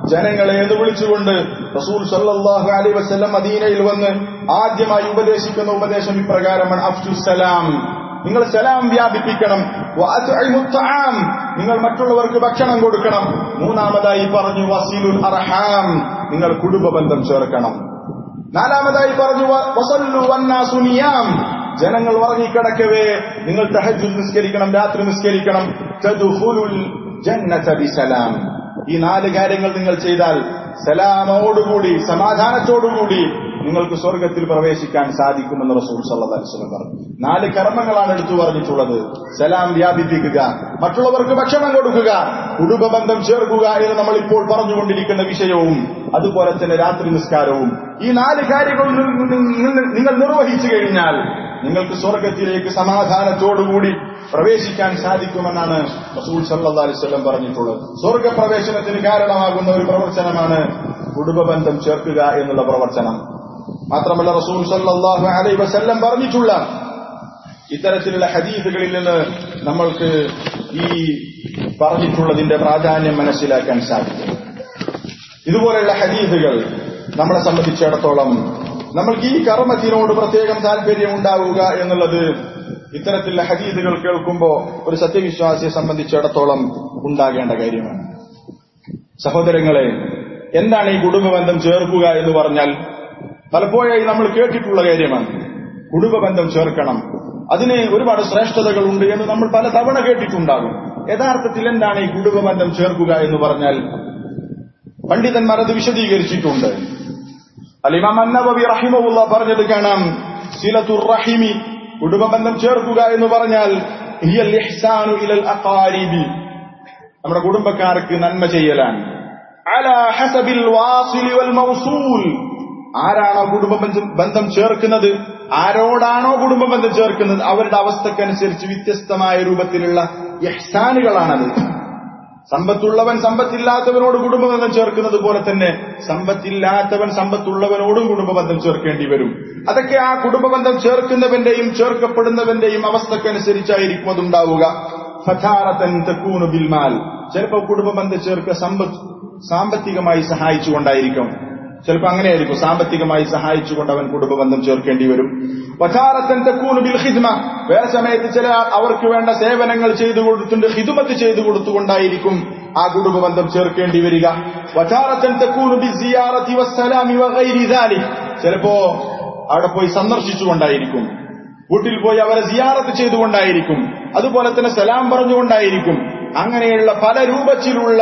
ജനങ്ങളെ എന്ന് വിളിച്ചുകൊണ്ട് റസൂൽ സല്ലല്ലാഹു അലൈഹി വസല്ലം മദീനയിൽ വന്ന് ആദ്യമായി ഉപദേശിക്കുന്ന ഉപദേശം ഇപ്രകാരമാണ്: അഫ്ശുസ്സലാം, നിങ്ങൾ സലാം വ്യാപിപ്പിക്കണം. വഅത്ഇമുത് തആം, നിങ്ങൾ മറ്റുള്ളവർക്ക് ഭക്ഷണം കൊടുക്കണം. മൂന്നാമതായി പറഞ്ഞു വസിലുൽ അർഹാം, നിങ്ങൾ കുടുംബബന്ധം ചേർക്കണം. നാലാമതായി പറഞ്ഞു വസല്ലു വന്നാസു നിയാം, ജനങ്ങൾ ഉറങ്ങിക്കിടക്കവേ നിങ്ങൾ തഹജ്ജുദ് നിസ്കരിക്കണം, രാത്രി നിസ്കരിക്കണം. തദ്ഖുലുൽ ജന്നത ബിസലാം, ഈ നാല് കാര്യങ്ങൾ നിങ്ങൾ ചെയ്താൽ സലാമോടുകൂടി സമാധാനത്തോടുകൂടി നിങ്ങൾക്ക് സ്വർഗത്തിൽ പ്രവേശിക്കാൻ സാധിക്കുമെന്ന് റസൂൽ സല്ലല്ലാഹു അലൈഹി വസല്ലം പറഞ്ഞു. നാല് കർമ്മങ്ങളാണ് എടുത്തു പറഞ്ഞിട്ടുള്ളത്: സലാം വ്യാപിപ്പിക്കുക, മറ്റുള്ളവർക്ക് ഭക്ഷണം കൊടുക്കുക, കുടുംബബന്ധം ചേർക്കുക എന്ന് നമ്മൾ ഇപ്പോൾ പറഞ്ഞുകൊണ്ടിരിക്കുന്ന വിഷയവും അതുപോലെ തന്നെ രാത്രി നിസ്കാരവും. ഈ നാല് കാര്യങ്ങൾ നിങ്ങൾ നിർവഹിച്ചു കഴിഞ്ഞാൽ നിങ്ങൾക്ക് സ്വർഗത്തിലേക്ക് സമാധാനത്തോടുകൂടി പ്രവേശിക്കാൻ സാധിക്കുമെന്നാണ് റസൂൽ സല്ലല്ലാഹു അലൈഹി വസല്ലം പറഞ്ഞിട്ടുള്ളത്. സ്വർഗപ്രവേശനത്തിന് കാരണമാകുന്ന ഒരു പ്രവർത്തനമാണ് കുടുംബബന്ധം ചേർക്കുക എന്നുള്ള പ്രവർത്തനം. മാത്രമല്ല റസൂൽ സല്ലല്ലാഹു അലൈഹി വസല്ലം പറഞ്ഞിട്ടുള്ള ഇത്തരത്തിലുള്ള ഹദീസുകളിൽ നിന്ന് നമ്മൾക്ക് ഈ പറഞ്ഞിട്ടുള്ളതിന്റെ പ്രാധാന്യം മനസ്സിലാക്കാൻ സാധിക്കും. ഇതുപോലെയുള്ള ഹദീസുകൾ നമ്മളെ സംബന്ധിച്ചിടത്തോളം നമ്മൾക്ക് ഈ കർമ്മത്തിനോട് പ്രത്യേകം താല്പര്യം ഉണ്ടാവുക എന്നുള്ളത് ഇത്തരത്തിലുള്ള ഹദീസുകൾ കേൾക്കുമ്പോൾ ഒരു സത്യവിശ്വാസിയെ സംബന്ധിച്ചിടത്തോളം ഉണ്ടാകേണ്ട കാര്യമാണ്. സഹോദരങ്ങളെ, എന്താണ് ഈ കുടുംബബന്ധം ചേർക്കുക എന്ന് പറഞ്ഞാൽ പലപ്പോഴായി നമ്മൾ കേട്ടിട്ടുള്ള കാര്യമാണ്. കുടുംബബന്ധം ചേർക്കണം, അതിന് ഒരുപാട് ശ്രേഷ്ഠതകളുണ്ട് എന്ന് നമ്മൾ പല തവണ കേട്ടിട്ടുണ്ടാകും. യഥാർത്ഥത്തിൽ എന്താണ് ഈ കുടുംബബന്ധം ചേർക്കുക എന്ന് പറഞ്ഞാൽ പണ്ഡിതന്മാർ അത് വിശദീകരിച്ചിട്ടുണ്ട്. അൽ-ഇമാം അൻ-നവവി റഹിമഹുല്ലാ പറഞ്ഞത് കാണാം: സിലത്തുർ റഹിമി, കുടുംബബന്ധം ചേർക്കുക എന്ന് പറഞ്ഞാൽ ഹിയൽ ഇഹ്സാനു ഇലൽ അഖാരിബി, നമ്മുടെ കുടുംബക്കാർക്ക് നന്മ ചെയ്യലാണ്. അലാ ഹസബിൽ വാസിൽ വൽ മൗസൂൽ, ആരാണോ കുടുംബബന്ധം ചേർക്കുന്നത്, ആരോടാണോ കുടുംബബന്ധം ചേർക്കുന്നത് അവരുടെ അവസ്ഥക്കനുസരിച്ച് വ്യത്യസ്തമായ രൂപത്തിലുള്ള ഇഹ്സാനുകളാണത്. സമ്പത്തുള്ളവൻ സമ്പത്തില്ലാത്തവനോട് കുടുംബബന്ധം ചേർക്കുന്നത് പോലെ തന്നെ സമ്പത്തില്ലാത്തവൻ സമ്പത്തുള്ളവനോടും കുടുംബബന്ധം ചേർക്കേണ്ടി വരും. അതൊക്കെ ആ കുടുംബബന്ധം ചേർക്കുന്നവന്റെയും ചേർക്കപ്പെടുന്നവന്റെയും അവസ്ഥക്കനുസരിച്ചായിരിക്കും അതുണ്ടാവുക. ഫതാറതൻ തകൂനു ബിൽമാൽ, ചിലപ്പോൾ കുടുംബബന്ധം ചേർക്കുക സമ്പത്ത് സാമ്പത്തികമായി സഹായിച്ചുകൊണ്ടായിരിക്കും. ചിലപ്പോൾ അങ്ങനെയായിരിക്കും, സാമ്പത്തികമായി സഹായിച്ചുകൊണ്ട് അവൻ കുടുംബബന്ധം ചേർക്കേണ്ടി വരും. വതാറതൻ തകൂനു ബിൽ ഖിദ്മ, വേറെ സമയത്ത് ചില അവർക്ക് വേണ്ട സേവനങ്ങൾ ചെയ്തു കൊടുത്തുകൊണ്ട് ഖിദ്മത്ത് ചെയ്തു കൊടുത്തുകൊണ്ടായിരിക്കും ആ കുടുംബബന്ധം ചേർക്കേണ്ടി വരിക. വതാറതൻ തകൂനു ബിസിയാറതി വസ്സലാമി വഗൈരി ദാലിക്, ചിലപ്പോ അവിടെ പോയി സന്ദർശിച്ചുകൊണ്ടായിരിക്കും, വീട്ടിൽ പോയി അവരെ സിയാറത്ത് ചെയ്തുകൊണ്ടായിരിക്കും, അതുപോലെ തന്നെ സലാം പറഞ്ഞുകൊണ്ടായിരിക്കും. അങ്ങനെയുള്ള പല രൂപത്തിലുള്ള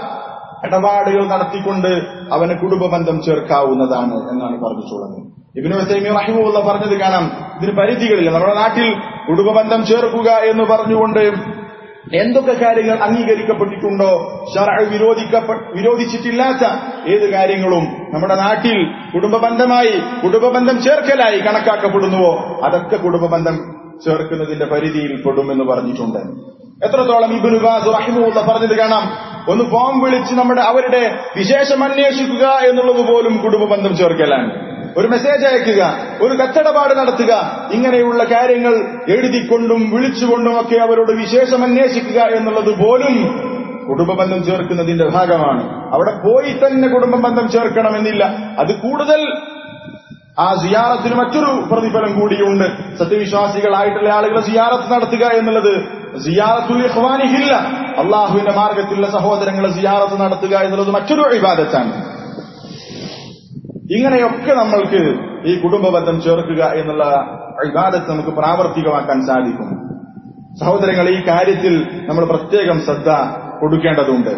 ഇടപാടുകൾ നടത്തിക്കൊണ്ട് അവന് കുടുംബബന്ധം ചേർക്കാവുന്നതാണ് എന്നാണ് പറഞ്ഞിട്ടുള്ളത്. ഇബ്നു ഉസൈമീൻ റഹിമഹുല്ലാ പറഞ്ഞത് കാണാം, ഇതിന് പരിധികളില്ല. നമ്മുടെ നാട്ടിൽ കുടുംബബന്ധം ചേർക്കുക എന്ന് പറഞ്ഞുകൊണ്ട് എന്തൊക്കെ കാര്യങ്ങൾ അംഗീകരിക്കപ്പെട്ടിട്ടുണ്ടോ, ശർഅ് വിരോധിക്കപ്പെ വിരോധിച്ചിട്ടില്ലാത്ത ഏത് കാര്യങ്ങളും നമ്മുടെ നാട്ടിൽ കുടുംബബന്ധമായി കുടുംബബന്ധം ചേർക്കലായി കണക്കാക്കപ്പെടുന്നുവോ അതൊക്കെ കുടുംബബന്ധം ചേർക്കുന്നതിന്റെ പരിധിയിൽ പെടുമെന്ന് പറഞ്ഞിട്ടുണ്ട്. എത്രത്തോളം ഇബ്നു ബാസ് റഹിമഹുല്ലാ പറഞ്ഞത് കാണാം, ഒന്ന് ഫോം വിളിച്ച് നമ്മുടെ അവരുടെ വിശേഷം അന്വേഷിക്കുക എന്നുള്ളത് പോലും കുടുംബബന്ധം ചേർക്കലാണ്. ഒരു മെസ്സേജ് അയക്കുക, ഒരു കച്ചടപാട് നടത്തുക, ഇങ്ങനെയുള്ള കാര്യങ്ങൾ എഴുതിക്കൊണ്ടും വിളിച്ചുകൊണ്ടും ഒക്കെ അവരോട് വിശേഷം അന്വേഷിക്കുക എന്നുള്ളത് പോലും കുടുംബബന്ധം ചേർക്കുന്നതിന്റെ ഭാഗമാണ്. അവിടെ പോയി തന്നെ കുടുംബബന്ധം ചേർക്കണമെന്നില്ല. അത് കൂടുതൽ ആ സിയാറത്തിന് മറ്റൊരു പ്രതിഫലം കൂടിയുണ്ട്. സത്യവിശ്വാസികളായിട്ടുള്ള ആളുകളെ സിയാറത്ത് നടത്തുക എന്നുള്ളത് സിയാറത്തുൽ ഇഖ്വാനിഹില്ല, അള്ളാഹുവിന്റെ മാർഗത്തിലുള്ള സഹോദരങ്ങളെ സിയാറത്ത് നടത്തുക എന്നുള്ളത് മറ്റൊരു ഇബാദത്താണ്. ഇങ്ങനെയൊക്കെ നമ്മൾക്ക് ഈ കുടുംബബന്ധം ചേർക്കുക എന്നുള്ള ഇബാദത്ത് നമുക്ക് പ്രാവർത്തികമാക്കാൻ സാധിക്കും. സഹോദരങ്ങൾ, ഈ കാര്യത്തിൽ നമ്മൾ പ്രത്യേകം ശ്രദ്ധ കൊടുക്കേണ്ടതുണ്ട്.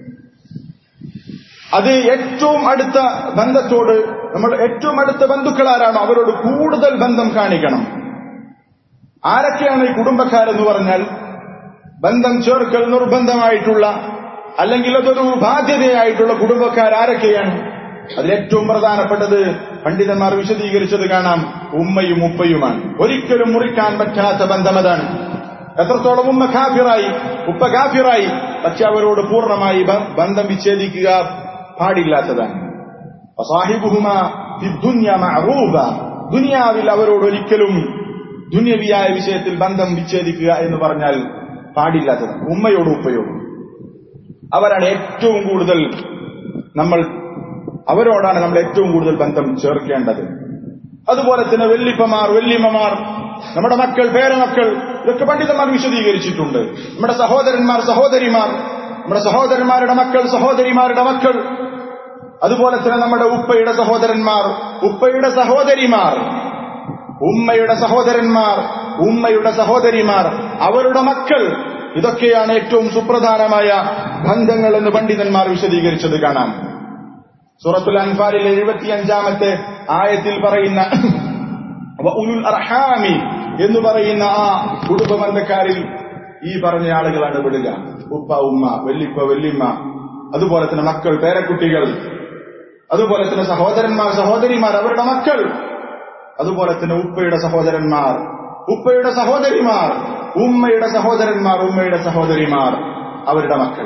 അത് ഏറ്റവും അടുത്ത ബന്ധത്തോട്, നമ്മൾ ഏറ്റവും അടുത്ത ബന്ധുക്കളാരാണോ അവരോട് കൂടുതൽ ബന്ധം കാണിക്കണം. ആരൊക്കെയാണ് ഈ കുടുംബക്കാരെന്ന് പറഞ്ഞാൽ ബന്ധം ചേർക്കൽ നിർബന്ധമായിട്ടുള്ള അല്ലെങ്കിൽ അതൊരു ബാധ്യതയായിട്ടുള്ള കുടുംബക്കാർ ആരൊക്കെയാണ്? അതിലേറ്റവും പ്രധാനപ്പെട്ടത് പണ്ഡിതന്മാർ വിശദീകരിച്ചത് കാണാം, ഉമ്മയും ഉപ്പയുമാണ്. ഒരിക്കലും മുറിക്കാൻ പറ്റാത്ത ബന്ധം അതാണ്. എത്രത്തോളം ഉമ്മ കാഫിറായി ഉപ്പ കാഫിറായി, പക്ഷെ അവരോട് പൂർണ്ണമായി ബന്ധം വിച്ഛേദിക്കുക പാടില്ലാത്തതാണ്. ഫസാഹിബുഹുമാ ഫിദ്ദുനിയ മഅറൂഫ, ദുനിയാവിൽ അവരോട് ഒരിക്കലും ദുനിയവിയായ വിഷയത്തിൽ ബന്ധം വിച്ഛേദിക്കുക എന്ന് പറഞ്ഞാൽ പാടില്ലാത്തതാണ്. ഉമ്മയോടും ഉപ്പയോടും അവരാണ് ഏറ്റവും കൂടുതൽ നമ്മൾ അവരോടാണ് നമ്മൾ ഏറ്റവും കൂടുതൽ ബന്ധം ചേർക്കേണ്ടത്. അതുപോലെ തന്നെ വല്ലിപ്പമാർ, വല്യമ്മമാർ, നമ്മുടെ മക്കൾ, പേരമക്കൾ, ഇതൊക്കെ പണ്ഡിതന്മാർ വിശദീകരിച്ചിട്ടുണ്ട്. നമ്മുടെ സഹോദരന്മാർ, സഹോദരിമാർ, നമ്മുടെ സഹോദരന്മാരുടെ മക്കൾ, സഹോദരിമാരുടെ മക്കൾ, അതുപോലെ തന്നെ നമ്മുടെ ഉപ്പയുടെ സഹോദരന്മാർ, ഉപ്പയുടെ സഹോദരിമാർ, ഉമ്മയുടെ സഹോദരന്മാർ, ഉമ്മയുടെ സഹോദരിമാർ, അവരുടെ മക്കൾ, ഇതൊക്കെയാണ് ഏറ്റവും സുപ്രധാനമായ ബന്ധങ്ങൾ എന്ന് പണ്ഡിതന്മാർ വിശദീകരിച്ചത് കാണാം. സൂറത്തുൽ അൻഫാലിലെ എഴുപത്തിയഞ്ചാമത്തെ ആയത്തിൽ പറയുന്ന വഉലുൽ അർഹാമി എന്ന് പറയുന്ന ആ കുടുംബ ബന്ധക്കാരിൽ ഈ പറഞ്ഞ ആളുകളാണ് വിടുക. ഉപ്പ, ഉമ്മ, വല്ലിപ്പ, വല്ലിമ്മ, അതുപോലെ തന്നെ മക്കൾ, പേരക്കുട്ടികൾ, അതുപോലെ തന്നെ സഹോദരന്മാർ, സഹോദരിമാർ, അവരുടെ മക്കൾ, അതുപോലെ തന്നെ ഉപ്പയുടെ സഹോദരന്മാർ, ഉപ്പയുടെ സഹോദരിമാർ, ഉമ്മയുടെ സഹോദരന്മാർ, ഉമ്മയുടെ സഹോദരിമാർ, അവരുടെ മക്കൾ.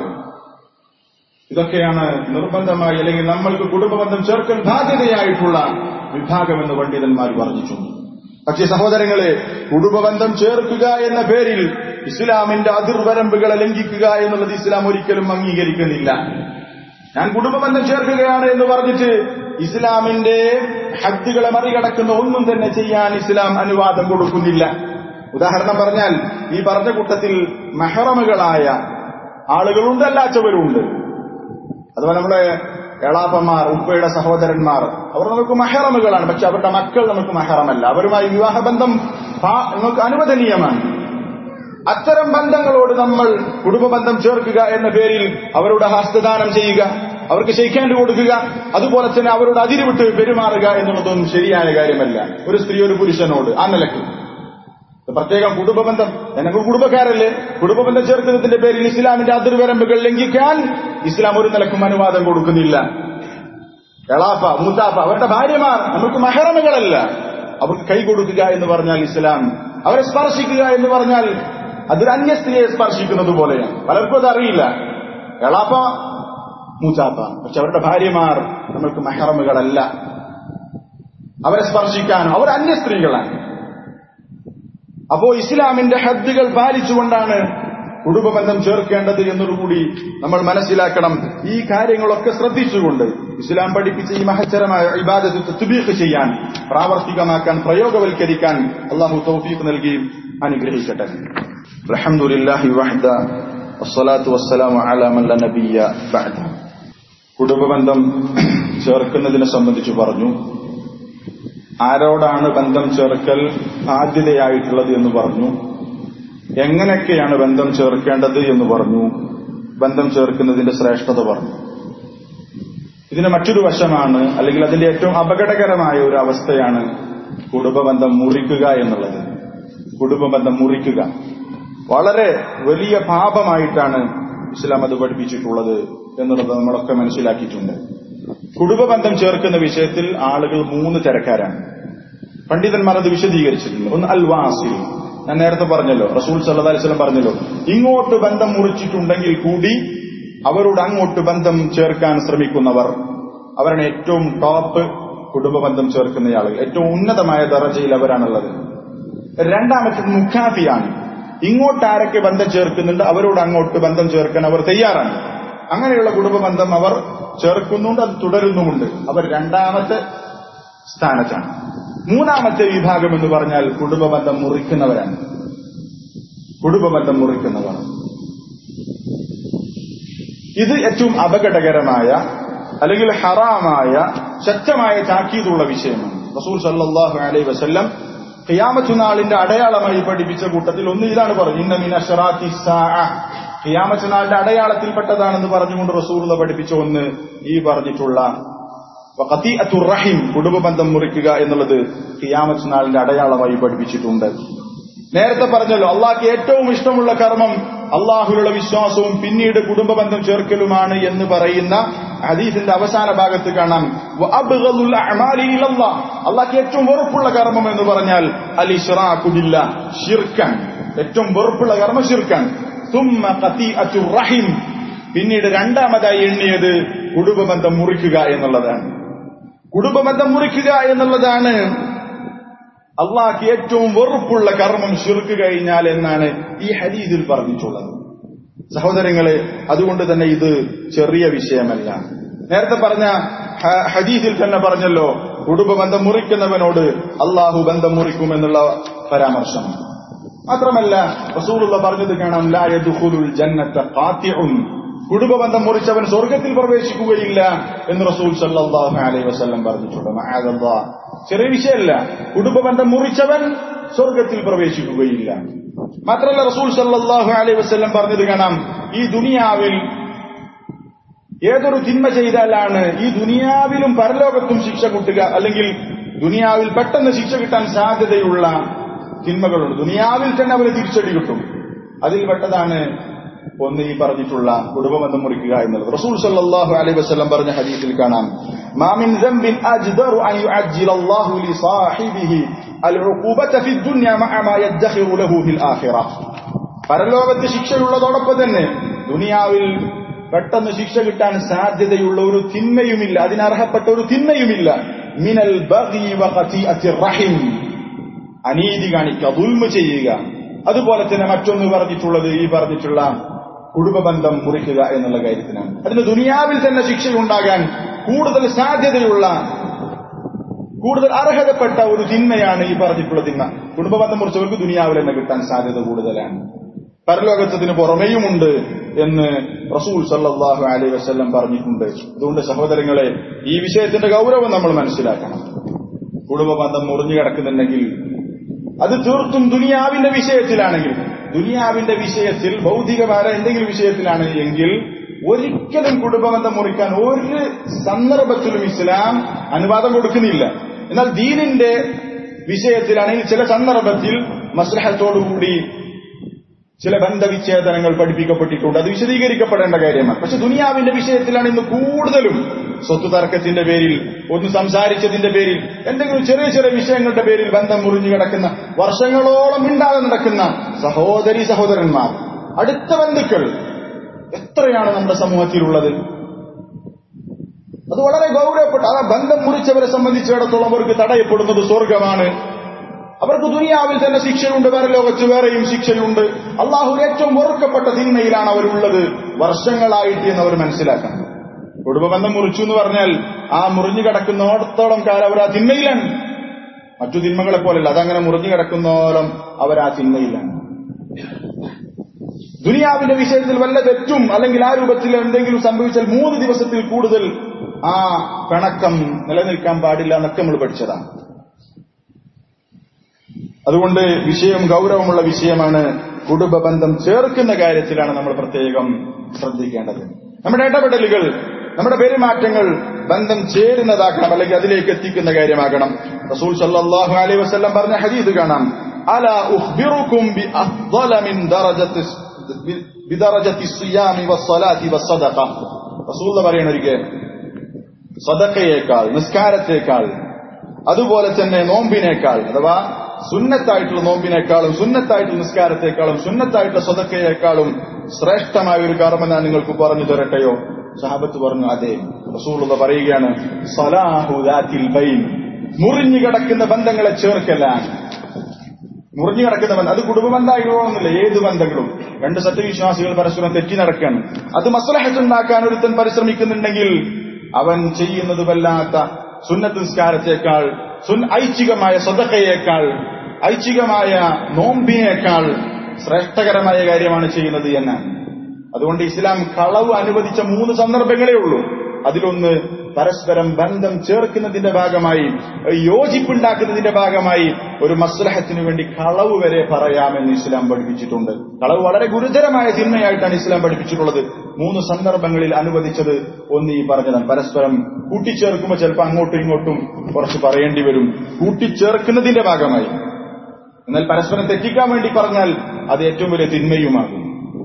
ഇതൊക്കെയാണ് നിർബന്ധമായി അല്ലെങ്കിൽ നമ്മൾക്ക് കുടുംബബന്ധം ചേർക്കൽ ബാധ്യതയായിട്ടുള്ള വിഭാഗമെന്ന് പണ്ഡിതന്മാർ പറഞ്ഞിട്ടുണ്ട്. പക്ഷേ സഹോദരങ്ങളെ, കുടുംബബന്ധം ചേർക്കുക എന്ന പേരിൽ ഇസ്ലാമിന്റെ അതിർവരമ്പുകളെ ലംഘിക്കുക എന്നുള്ളത് ഇസ്ലാം ഒരിക്കലും അംഗീകരിക്കുന്നില്ല. ഞാൻ കുടുംബബന്ധം ചേർക്കുകയാണ് എന്ന് പറഞ്ഞിട്ട് ഇസ്ലാമിന്റെ ഹദ്ദുകളെ മറികടക്കുന്ന ഒന്നും തന്നെ ചെയ്യാൻ ഇസ്ലാം അനുവാദം കൊടുക്കുന്നില്ല. ഉദാഹരണം പറഞ്ഞാൽ, ഈ പറഞ്ഞ കൂട്ടത്തിൽ മെഹ്റമുകളായ ആളുകളുണ്ട്, അല്ലാത്തവരുണ്ട്. അഥവാ നമ്മുടെ എളാപ്പന്മാർ, ഉപ്പയുടെ സഹോദരന്മാർ, അവർ നമുക്ക് മെഹ്റമുകളാണ്. പക്ഷെ അവരുടെ മക്കൾ നമുക്ക് മെഹ്റമല്ല. അവരുമായി വിവാഹബന്ധം നമുക്ക് അനുവദനീയമാണ്. അത്തരം ബന്ധങ്ങളോട് നമ്മൾ കുടുംബബന്ധം ചേർക്കുക എന്ന പേരിൽ അവരുടെ ഹസ്തദാനം ചെയ്യുക, അവർക്ക് ഷെയ്ക്കാൻഡ് കൊടുക്കുക, അതുപോലെ തന്നെ അവരോട് അതിരുവിട്ട് പെരുമാറുക എന്നുള്ളതൊന്നും ശരിയായ കാര്യമല്ല. ഒരു സ്ത്രീ ഒരു പുരുഷനോട് ആ നിലക്ക് പ്രത്യേകം കുടുംബബന്ധം, ഞങ്ങൾ കുടുംബക്കാരല്ലേ, കുടുംബബന്ധം ചേർക്കുന്നതിന്റെ പേരിൽ ഇസ്ലാമിന്റെ അതിർവരമ്പുകൾ ലംഘിക്കാൻ ഇസ്ലാം ഒരു നിലക്കും അനുവാദം കൊടുക്കുന്നില്ല. എളാപ്പ, മൂത്താപ്പ, അവരുടെ ഭാര്യമാർ നമുക്ക് മെഹ്റമുകളല്ല. അവർക്ക് കൈ കൊടുക്കുക എന്ന് പറഞ്ഞാൽ ഇസ്ലാം, അവരെ സ്പർശിക്കുക എന്ന് പറഞ്ഞാൽ അതൊരു അന്യ സ്ത്രീയെ സ്പർശിക്കുന്നത് പോലെയാണ്. പലർക്കും അത് അറിയില്ല. എളാപ്പ, മൂച്ചാപ്പ, പക്ഷെ അവരുടെ ഭാര്യമാർ നമ്മൾക്ക് മെഹ്റമുകളല്ല. അവരെ സ്പർശിക്കാനോ, അവർ അന്യ സ്ത്രീകളാണ്. അപ്പോ ഇസ്ലാമിന്റെ ഹദ്ദുകൾ പാലിച്ചുകൊണ്ടാണ് കുടുംബബന്ധം ചേർക്കേണ്ടത് എന്നതുകൂടി നമ്മൾ മനസ്സിലാക്കണം. ഈ കാര്യങ്ങളൊക്കെ ശ്രദ്ധിച്ചുകൊണ്ട് ഇസ്ലാം പഠിപ്പിച്ച ഈ മഹത്തരമായ ഇബാദത്ത് തത്ബീഖ് ചെയ്യാൻ, പ്രാവർത്തികമാക്കാൻ, പ്രയോഗവൽക്കരിക്കാൻ അല്ലാഹു തൗഫീഖ് നൽകി അനുഗ്രഹിക്കട്ടെ. അൽഹംദുലില്ലാഹി വഹ്ദ വസ്സലാത്തു വസ്സലാമു അലാ മൻ ലാ നബിയ്യ ബഅദ. കുടുംബബന്ധം ചേർക്കുന്നതിനെ സംബന്ധിച്ച് പറഞ്ഞു. ആരോടാണ് ബന്ധം ചേർക്കൽ ബാധ്യതയായിട്ടുള്ളത് എന്ന് പറഞ്ഞു. എങ്ങനെയൊക്കെയാണ് ബന്ധം ചേർക്കേണ്ടത് എന്ന് പറഞ്ഞു. ബന്ധം ചേർക്കുന്നതിന്റെ ശ്രേഷ്ഠത പറഞ്ഞു. ഇതിന് മറ്റൊരു വശമാണ്, അല്ലെങ്കിൽ അതിന്റെ ഏറ്റവും അപകടകരമായ ഒരു അവസ്ഥയാണ് കുടുംബബന്ധം മുറിക്കുക എന്നുള്ളത്. കുടുംബബന്ധം മുറിക്കുക വളരെ വലിയ പാപമായിട്ടാണ് ഇസ്ലാം അത് പഠിപ്പിച്ചിട്ടുള്ളത് എന്നുള്ളത് നമ്മളൊക്കെ മനസ്സിലാക്കിയിട്ടുണ്ട്. കുടുംബബന്ധം ചേർക്കുന്ന വിഷയത്തിൽ ആളുകൾ മൂന്ന് തരക്കാരാണ്. പണ്ഡിതന്മാർ അത് വിശദീകരിച്ചിട്ടുണ്ട്. ഒന്ന് അൽ വാസിൽ, ഞാൻ നേരത്തെ പറഞ്ഞല്ലോ, റസൂൽ സല്ലല്ലാഹു അലൈഹി വസല്ലം പറഞ്ഞല്ലോ, ഇങ്ങോട്ട് ബന്ധം മുറിച്ചിട്ടുണ്ടെങ്കിൽ കൂടി അവരോട് അങ്ങോട്ട് ബന്ധം ചേർക്കാൻ ശ്രമിക്കുന്നവർ, അവരാണ് ഏറ്റവും ടോപ്പ് കുടുംബബന്ധം ചേർക്കുന്ന ആളുകൾ. ഏറ്റവും ഉന്നതമായ ദറജയിൽ അവരാണുള്ളത്. രണ്ടാമത്തെ മുഖാഫിയാണ്. ഇങ്ങോട്ട് ആരൊക്കെ ബന്ധം ചേർക്കുന്നുണ്ട് അവരോട് അങ്ങോട്ട് ബന്ധം ചേർക്കാൻ അവർ തയ്യാറാണ്. അങ്ങനെയുള്ള കുടുംബബന്ധം അവർ ചേർക്കുന്നുണ്ട്, അത് തുടരുന്നുമുണ്ട്. അവർ രണ്ടാമത്തെ സ്ഥാനത്താണ്. മൂന്നാമത്തെ വിഭാഗം എന്ന് പറഞ്ഞാൽ കുടുംബബന്ധം മുറിക്കുന്നവരാണ്. കുടുംബബന്ധം മുറിക്കുന്നവർ ഇത് ഏറ്റവും അപകടകരമായ അല്ലെങ്കിൽ ഹറാമായ ശക്തമായ താക്കീതുള്ള വിഷയമാണ്. റസൂൽ സല്ലല്ലാഹു അലൈഹി വസല്ലം ഖിയാമത്ത് നാളിന്റെ അടയാളമായി പഠിപ്പിച്ച കൂട്ടത്തിൽ ഒന്ന് ഇതാണ് പറഞ്ഞു. ഇന്ന മിൻ അശ്റാത്തി സാഅ, ഖിയാമത്ത് നാളിന്റെ അടയാളത്തിൽപ്പെട്ടതാണെന്ന് പറഞ്ഞുകൊണ്ട് റസൂലുള്ളാഹി പഠിപ്പിച്ച ഒന്ന് ഈ പറഞ്ഞിട്ടുള്ള വഖതിഅത്തുർ റഹിം, കുടുംബബന്ധം മുറിക്കുക എന്നുള്ളത് ഖിയാമത്ത് നാളിന്റെ അടയാളമായി പഠിപ്പിച്ചിട്ടുണ്ട്. നേരത്തെ പറഞ്ഞല്ലോ, അള്ളാഹ്ക്ക് ഏറ്റവും ഇഷ്ടമുള്ള കർമ്മം അള്ളാഹുലുള്ള വിശ്വാസവും പിന്നീട് കുടുംബബന്ധം ചേർക്കലുമാണ് എന്ന് പറയുന്ന ഹദീസിന്റെ അവസാന ഭാഗത്ത് കാണാം, വഅബ്ഗദുൽ അഅമാലി ഇലല്ലാഹ്, അള്ളാഹ്ക്ക് ഏറ്റവും വെറുപ്പുള്ള കർമ്മം എന്ന് പറഞ്ഞാൽ അൽ ഇശ്റാഖു ബില്ലാഹ്, ശിർക്കൻ. ഏറ്റവും വെറുപ്പുള്ള കർമ്മം ശിർക്കൻ. സുമ്മ ഖതിഅത്തുർ റഹിം, പിന്നീട് രണ്ടാമതായി എണ്ണിയത് കുടുംബബന്ധം മുറിക്കുക എന്നുള്ളതാണ്. കുടുംബബന്ധം മുറിക്കുക എന്നുള്ളതാണ് അള്ളാഹ്ക്ക് ഏറ്റവും വെറുപ്പുള്ള കർമ്മം ശിർക്ക് കഴിഞ്ഞാൽ എന്നാണ് ഈ ഹദീസിൽ പറഞ്ഞിട്ടുള്ളത്. സഹോദരങ്ങളെ, അതുകൊണ്ട് തന്നെ ഇത് ചെറിയ വിഷയമല്ല. നേരത്തെ പറഞ്ഞ ഹദീസിൽ തന്നെ പറഞ്ഞല്ലോ, കുടുംബബന്ധം മുറിക്കുന്നവനോട് അള്ളാഹു ബന്ധം മുറിക്കുമെന്നുള്ള പരാമർശം. മാത്രമല്ല റസൂലുള്ള പറഞ്ഞത് കാണാം, ലാ യദ്ഖുലുൽ ജന്നത ഖാതിഉൻ, കുടുംബബന്ധം മുറിച്ചവൻ സ്വർഗത്തിൽ പ്രവേശിക്കുകയില്ല എന്ന് റസൂൽ സല്ലല്ലാഹു അലൈഹി വസല്ലം പറഞ്ഞിട്ടുണ്ട്. മഅദല്ലാഹ്, ചെറിയ വിഷയമല്ല, കുടുംബബന്ധം മുറിച്ചവൻ സ്വർഗത്തിൽ പ്രവേശിക്കുകയില്ല. മാത്രമല്ല റസൂൽ സല്ലല്ലാഹു അലൈഹി വസല്ലം പറഞ്ഞത് കാണാം, ഈ ദുനിയാവിൽ ഏതൊരു തിന്മ ചെയ്താലാണ് ഈ ദുനിയാവിലും പരലോകത്തും ശിക്ഷ കിട്ടുക, അല്ലെങ്കിൽ ദുനിയാവിൽ പെട്ടെന്ന് ശിക്ഷ കിട്ടാൻ സാധ്യതയുള്ള തിന്മകളുണ്ട്. ദുനിയാവിൽ തന്നെ അവന് തിരിച്ചടി കിട്ടും. അതിൽ പെട്ടതാണ് ഒന്ന് ഈ പറഞ്ഞിട്ടുള്ള കുടുംബബന്ധം മുറിക്കുക എന്നുള്ളത്. റസൂൽ സല്ലല്ലാഹു അലൈഹി വസല്ലം പറഞ്ഞ ഹദീസിൽ കാണാം, മാ മിൻ ദംബിൻ അജ്ദറു അൻ യുഅജ്ജില അല്ലാഹു ലി സാഹിബിഹി അൽഉഖൂബത ഫി ദുനിയ മഅ മാ യദ്ഖിറു ലഹു ഫിൽ ആഖിറ. പരലോകത്ത് ശിക്ഷയുള്ളതോടൊപ്പം തന്നെ ദുനിയാവിൽ പെട്ടെന്ന് ശിക്ഷ കിട്ടാൻ സാധ്യതയുള്ള ഒരു തിന്മയുമില്ല, അതിനർഹപ്പെട്ട ഒരു തിന്മയുമില്ല. മിനൽ ബഗി വ ഖതിഅത്തിർ റഹിം, അനീതി കാണിക്കുക, ദുൽമ ചെയ്യുക. അതുപോലെ തന്നെ മറ്റൊന്ന് പറഞ്ഞിട്ടുള്ളത് ഈ പറഞ്ഞിട്ടുള്ള കുടുംബബന്ധം മുറിക്കുക എന്നുള്ള കാര്യത്തിനാണ്. അതിന് ദുനിയാവിൽ തന്നെ ശിക്ഷയുണ്ടാകാൻ കൂടുതൽ സാധ്യതയുള്ള, കൂടുതൽ അർഹതപ്പെട്ട ഒരു തിന്മയാണ് ഈ പറഞ്ഞിട്ടുള്ള തിന്മ. കുടുംബബന്ധം മുറിച്ചവർക്ക് ദുനിയാവിൽ തന്നെ കിട്ടാൻ സാധ്യത കൂടുതലാണ്. പരലോകത്തിന് പുറമെയുമുണ്ട് എന്ന് റസൂൽ സല്ലല്ലാഹു അലൈഹി വസല്ലം പറഞ്ഞിട്ടുണ്ട്. അതുകൊണ്ട് സഹോദരങ്ങളെ, ഈ വിഷയത്തിന്റെ ഗൗരവം നമ്മൾ മനസ്സിലാക്കണം. കുടുംബബന്ധം മുറിഞ്ഞു കിടക്കുന്നുണ്ടെങ്കിൽ അത് തീർത്തും ദുനിയാവിന്റെ വിഷയത്തിലാണെങ്കിൽ, ദുനിയാവിന്റെ വിഷയത്തിൽ ഭൗതികമായ എന്തെങ്കിലും വിഷയത്തിലാണ് എങ്കിൽ ഒരിക്കലും കുടുംബബന്ധം മുറിക്കാൻ ഒരു സന്ദർഭത്തിലും ഇസ്ലാം അനുവാദം കൊടുക്കുന്നില്ല. എന്നാൽ ദീനിന്റെ വിഷയത്തിലാണെങ്കിൽ ചില സന്ദർഭത്തിൽ മസ്ലഹത്തോടുകൂടി ചില ബന്ധവിച്ഛേദനങ്ങൾ പഠിപ്പിക്കപ്പെട്ടിട്ടുണ്ട്. അത് വിശദീകരിക്കപ്പെടേണ്ട കാര്യമാണ്. പക്ഷെ ദുനിയാവിന്റെ വിഷയത്തിലാണ് ഇന്ന് കൂടുതലും സ്വത്ത് തർക്കത്തിന്റെ പേരിൽ, ഒന്ന് സംസാരിച്ചതിന്റെ പേരിൽ, എന്തെങ്കിലും ചെറിയ ചെറിയ വിഷയങ്ങളുടെ പേരിൽ ബന്ധം മുറിഞ്ഞു കിടക്കുന്ന, വർഷങ്ങളോളം മിണ്ടാതെ നടക്കുന്ന സഹോദരി സഹോദരന്മാർ, അടുത്ത ബന്ധുക്കൾ എത്രയാണ് നമ്മുടെ സമൂഹത്തിലുള്ളത്. അത് വളരെ ഗൗരവപ്പെട്ട, ആ ബന്ധം മുറിച്ചവരെ സംബന്ധിച്ചിടത്തോളം അവർക്ക് തടയപ്പെടുന്നത് സ്വർഗമാണ്. അവർക്ക് ദുനിയാവിൽ തന്നെ ശിക്ഷയുണ്ട്, പരലോകത്ത് വേറെയും ശിക്ഷയുണ്ട്. അള്ളാഹു ഏറ്റവും വെറുക്കപ്പെട്ട തിന്മയിലാണ് അവരുള്ളത് വർഷങ്ങളായിട്ട് എന്ന് അവർ മനസ്സിലാക്കണം. കുടുംബബന്ധം മുറിച്ചു എന്ന് പറഞ്ഞാൽ ആ മുറിഞ്ഞു കിടക്കുന്നോടത്തോളം കാലം അവർ ആ തിന്മയിലാണ്. മറ്റു തിന്മകളെ പോലെയല്ല, അതങ്ങനെ മുറിഞ്ഞു കിടക്കുന്നോളം അവർ ആ തിന്മയിലാണ്. ദുനിയാവിന്റെ വിഷയത്തിൽ വല്ല തെറ്റും അല്ലെങ്കിൽ ആ രൂപത്തിൽ എന്തെങ്കിലും സംഭവിച്ചാൽ മൂന്ന് ദിവസത്തിൽ കൂടുതൽ ആ പിണക്കം നിലനിൽക്കാൻ പാടില്ല എന്നൊക്കെ നമ്മൾ പഠിച്ചതാണ്. അതുകൊണ്ട് വിഷയം ഗൗരവമുള്ള വിഷയമാണ്. കുടുംബബന്ധം ചേർക്കുന്ന കാര്യത്തിലാണ് നമ്മൾ പ്രത്യേകം ശ്രദ്ധിക്കേണ്ടത്. നമ്മുടെ ഇടപെടലുകൾ, നമ്മുടെ പെരുമാറ്റങ്ങൾ ബന്ധം ചേരുന്നതാക്കണം, അല്ലെങ്കിൽ അതിലേക്ക് എത്തിക്കുന്ന കാര്യമാകണം. റസൂൽ സല്ലല്ലാഹു അലൈഹി വസല്ലം പറഞ്ഞ ഹദീസ് കാണാം, അലാ ഉഖ്ബിറുകും ബി അഫ്ളല മിൻ ദറജത്തി ബി ദറജത്തി സിയാമി വസ്സലാത്തി വസ്സദഖ. റസൂൽ പറയുന്ന ഒരിക്കൽ സദഖയേക്കാൾ, നിസ്കാരത്തേക്കാൾ, അതുപോലെ തന്നെ നോമ്പിനേക്കാൾ, അഥവാ സുന്നത്തായിട്ടുള്ള നോമ്പിനേക്കാളും സുന്നത്തായിട്ടുള്ള നിസ്കാരത്തെക്കാളും സുന്നത്തായിട്ടുള്ള സദഖയേക്കാളും ശ്രേഷ്ഠമായ ഒരു കർമ്മം ഞാൻ നിങ്ങൾക്ക് പറഞ്ഞു തരട്ടെയോ? സഹാബത്ത് പറഞ്ഞു, അതെ. റസൂലുള്ളാഹി പറയുകയാണ്, സലാഹു ദാത്തിൽ ബൈൻ, മുറിഞ്ഞു കിടക്കുന്ന ബന്ധങ്ങളെ ചേർക്കലാണ്. മുറിഞ്ഞു കിടക്കുന്ന ബന്ധം, അത് കുടുംബബന്ധമായിട്ടൊന്നുമില്ല, ഏത് ബന്ധങ്ങളും. രണ്ട് സത്യവിശ്വാസികൾ പരസ്പരം തെറ്റി നടക്കാൻ, അത് മസ്ലഹത്ത് ഉണ്ടാക്കാൻ ഒരുത്തൻ പരിശ്രമിക്കുന്നുണ്ടെങ്കിൽ അവൻ ചെയ്യുന്നത് വല്ലാത്ത സുന്നത്ത് നിസ്കാരത്തേക്കാൾ, ഐച്ഛികമായ സദഖയേക്കാൾ, ഐച്ഛികമായ നോമ്പിനേക്കാൾ ശ്രേഷ്ഠകരമായ കാര്യമാണ് ചെയ്യുന്നത് എന്നാണ്. അതുകൊണ്ട് ഇസ്ലാം കളവ് അനുവദിച്ച മൂന്ന് സന്ദർഭങ്ങളേ ഉള്ളൂ. അതിലൊന്ന് പരസ്പരം ബന്ധം ചേർക്കുന്നതിന്റെ ഭാഗമായി, യോജിപ്പുണ്ടാക്കുന്നതിന്റെ ഭാഗമായി ഒരു മസ്ലഹത്തിനു വേണ്ടി കളവ് വരെ പറയാമെന്ന് ഇസ്ലാം പഠിപ്പിച്ചിട്ടുണ്ട്. കളവ് വളരെ ഗുരുതരമായ തിന്മയായിട്ടാണ് ഇസ്ലാം പഠിപ്പിച്ചിട്ടുള്ളത്. മൂന്ന് സന്ദർഭങ്ങളിൽ അനുവദിച്ചത് ഒന്ന് ഈ പറഞ്ഞതാണ്. പരസ്പരം കൂട്ടിച്ചേർക്കുമ്പോൾ ചിലപ്പോൾ അങ്ങോട്ടും ഇങ്ങോട്ടും കുറച്ച് പറയേണ്ടി വരും, കൂട്ടിച്ചേർക്കുന്നതിന്റെ ഭാഗമായി. എന്നാൽ പരസ്പരം തെറ്റിക്കാൻ വേണ്ടി പറഞ്ഞാൽ അത് ഏറ്റവും വലിയ തിന്മയുമാകും.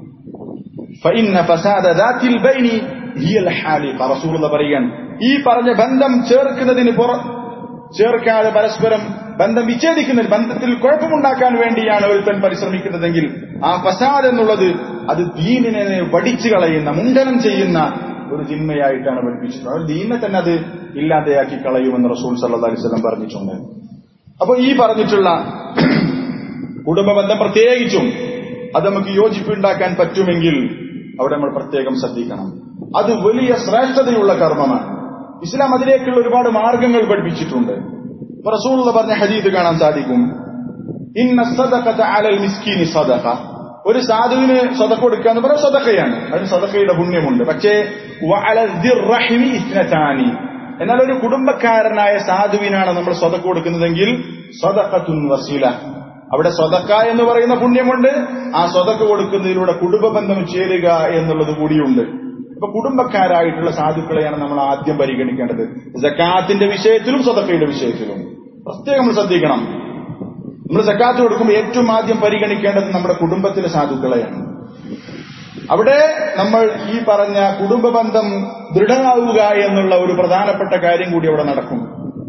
ഫഇന്ന ഫസാദ ദാത്തിൽ ബൈനി ഹിയൽ ഹാലിഖ. റസൂലുള്ളാഹി പറയുകയാണ്, ഈ പറഞ്ഞ ബന്ധം ചേർക്കുന്നതിന് ചേർക്കാതെ പരസ്പരം ബന്ധം വിച്ഛേദിക്കുന്നതിന്, ബന്ധത്തിൽ കുഴപ്പമുണ്ടാക്കാൻ വേണ്ടിയാണ് ഒരുത്തൻ പരിശ്രമിക്കുന്നതെങ്കിൽ ആ ഫസാദ് എന്നുള്ളത് അത് ദീനിനെ വടിച്ചു കളയുന്ന, മുണ്ഡനം ചെയ്യുന്ന ഒരു തിന്മയായിട്ടാണ് പഠിപ്പിച്ചിട്ടുള്ളത്. അവർ ദീനിനെ തന്നെ അത് ഇല്ലാതെയാക്കി കളയുമെന്ന് റസൂൽ സല്ലല്ലാഹു അലൈഹി വസല്ലം പറഞ്ഞിട്ടുണ്ട്. അപ്പോൾ ഈ പറഞ്ഞിട്ടുള്ള കുടുംബബന്ധം പ്രത്യേകിച്ചും അത് നമുക്ക് യോജിപ്പുണ്ടാക്കാൻ പറ്റുമെങ്കിൽ അവിടെ നമ്മൾ പ്രത്യേകം ശ്രദ്ധിക്കണം. അത് വലിയ ശ്രേഷ്ഠതയുള്ള കർമ്മമാണ്. ഇസ്ലാം അതിലേക്കുള്ള ഒരുപാട് മാർഗങ്ങൾ പഠിപ്പിച്ചിട്ടുണ്ട്. റസൂലുള്ളാഹി പറഞ്ഞ ഹദീസ് കാണാൻ സാധിക്കും, ഇന്ന സദഖത അലൽ മിസ്കീനി സദഖ. ഒരു സാധുവിന് സദഖ കൊടുക്കുക എന്ന് പറഞ്ഞാൽ സദഖയാണ്, അതിന് സദഖയുടെ പുണ്യമുണ്ട്. പക്ഷേ വഅലൽ ദിർറഹ്മി ഇസ്നതാനി, എന്നാൽ ഒരു കുടുംബക്കാരനായ സാധുവിനാണ് നമ്മൾ സദഖ കൊടുക്കുന്നതെങ്കിൽ സദഖത്തുൻ വസീല, അവിടെ സദഖ എന്ന് പറയുന്ന പുണ്യമുണ്ട്. ആ സദഖ കൊടുക്കുന്നതിലൂടെ കുടുംബ ബന്ധം ചേരുക എന്നുള്ളത് കൂടിയുണ്ട്. അപ്പൊ കുടുംബക്കാരായിട്ടുള്ള സാധുക്കളെയാണ് നമ്മൾ ആദ്യം പരിഗണിക്കേണ്ടത്. സക്കാത്തിന്റെ വിഷയത്തിലും സദഖയുടെ വിഷയത്തിലും പ്രത്യേകം നമ്മൾ ശ്രദ്ധിക്കണം. നമ്മൾ സക്കാത്ത് കൊടുക്കുമ്പോൾ ഏറ്റവും ആദ്യം പരിഗണിക്കേണ്ടത് നമ്മുടെ കുടുംബത്തിലെ സാധുക്കളെയാണ്. അവിടെ നമ്മൾ ഈ പറഞ്ഞ കുടുംബ ബന്ധം ദൃഢമാവുക എന്നുള്ള ഒരു പ്രധാനപ്പെട്ട കാര്യം കൂടി അവിടെ നടക്കും.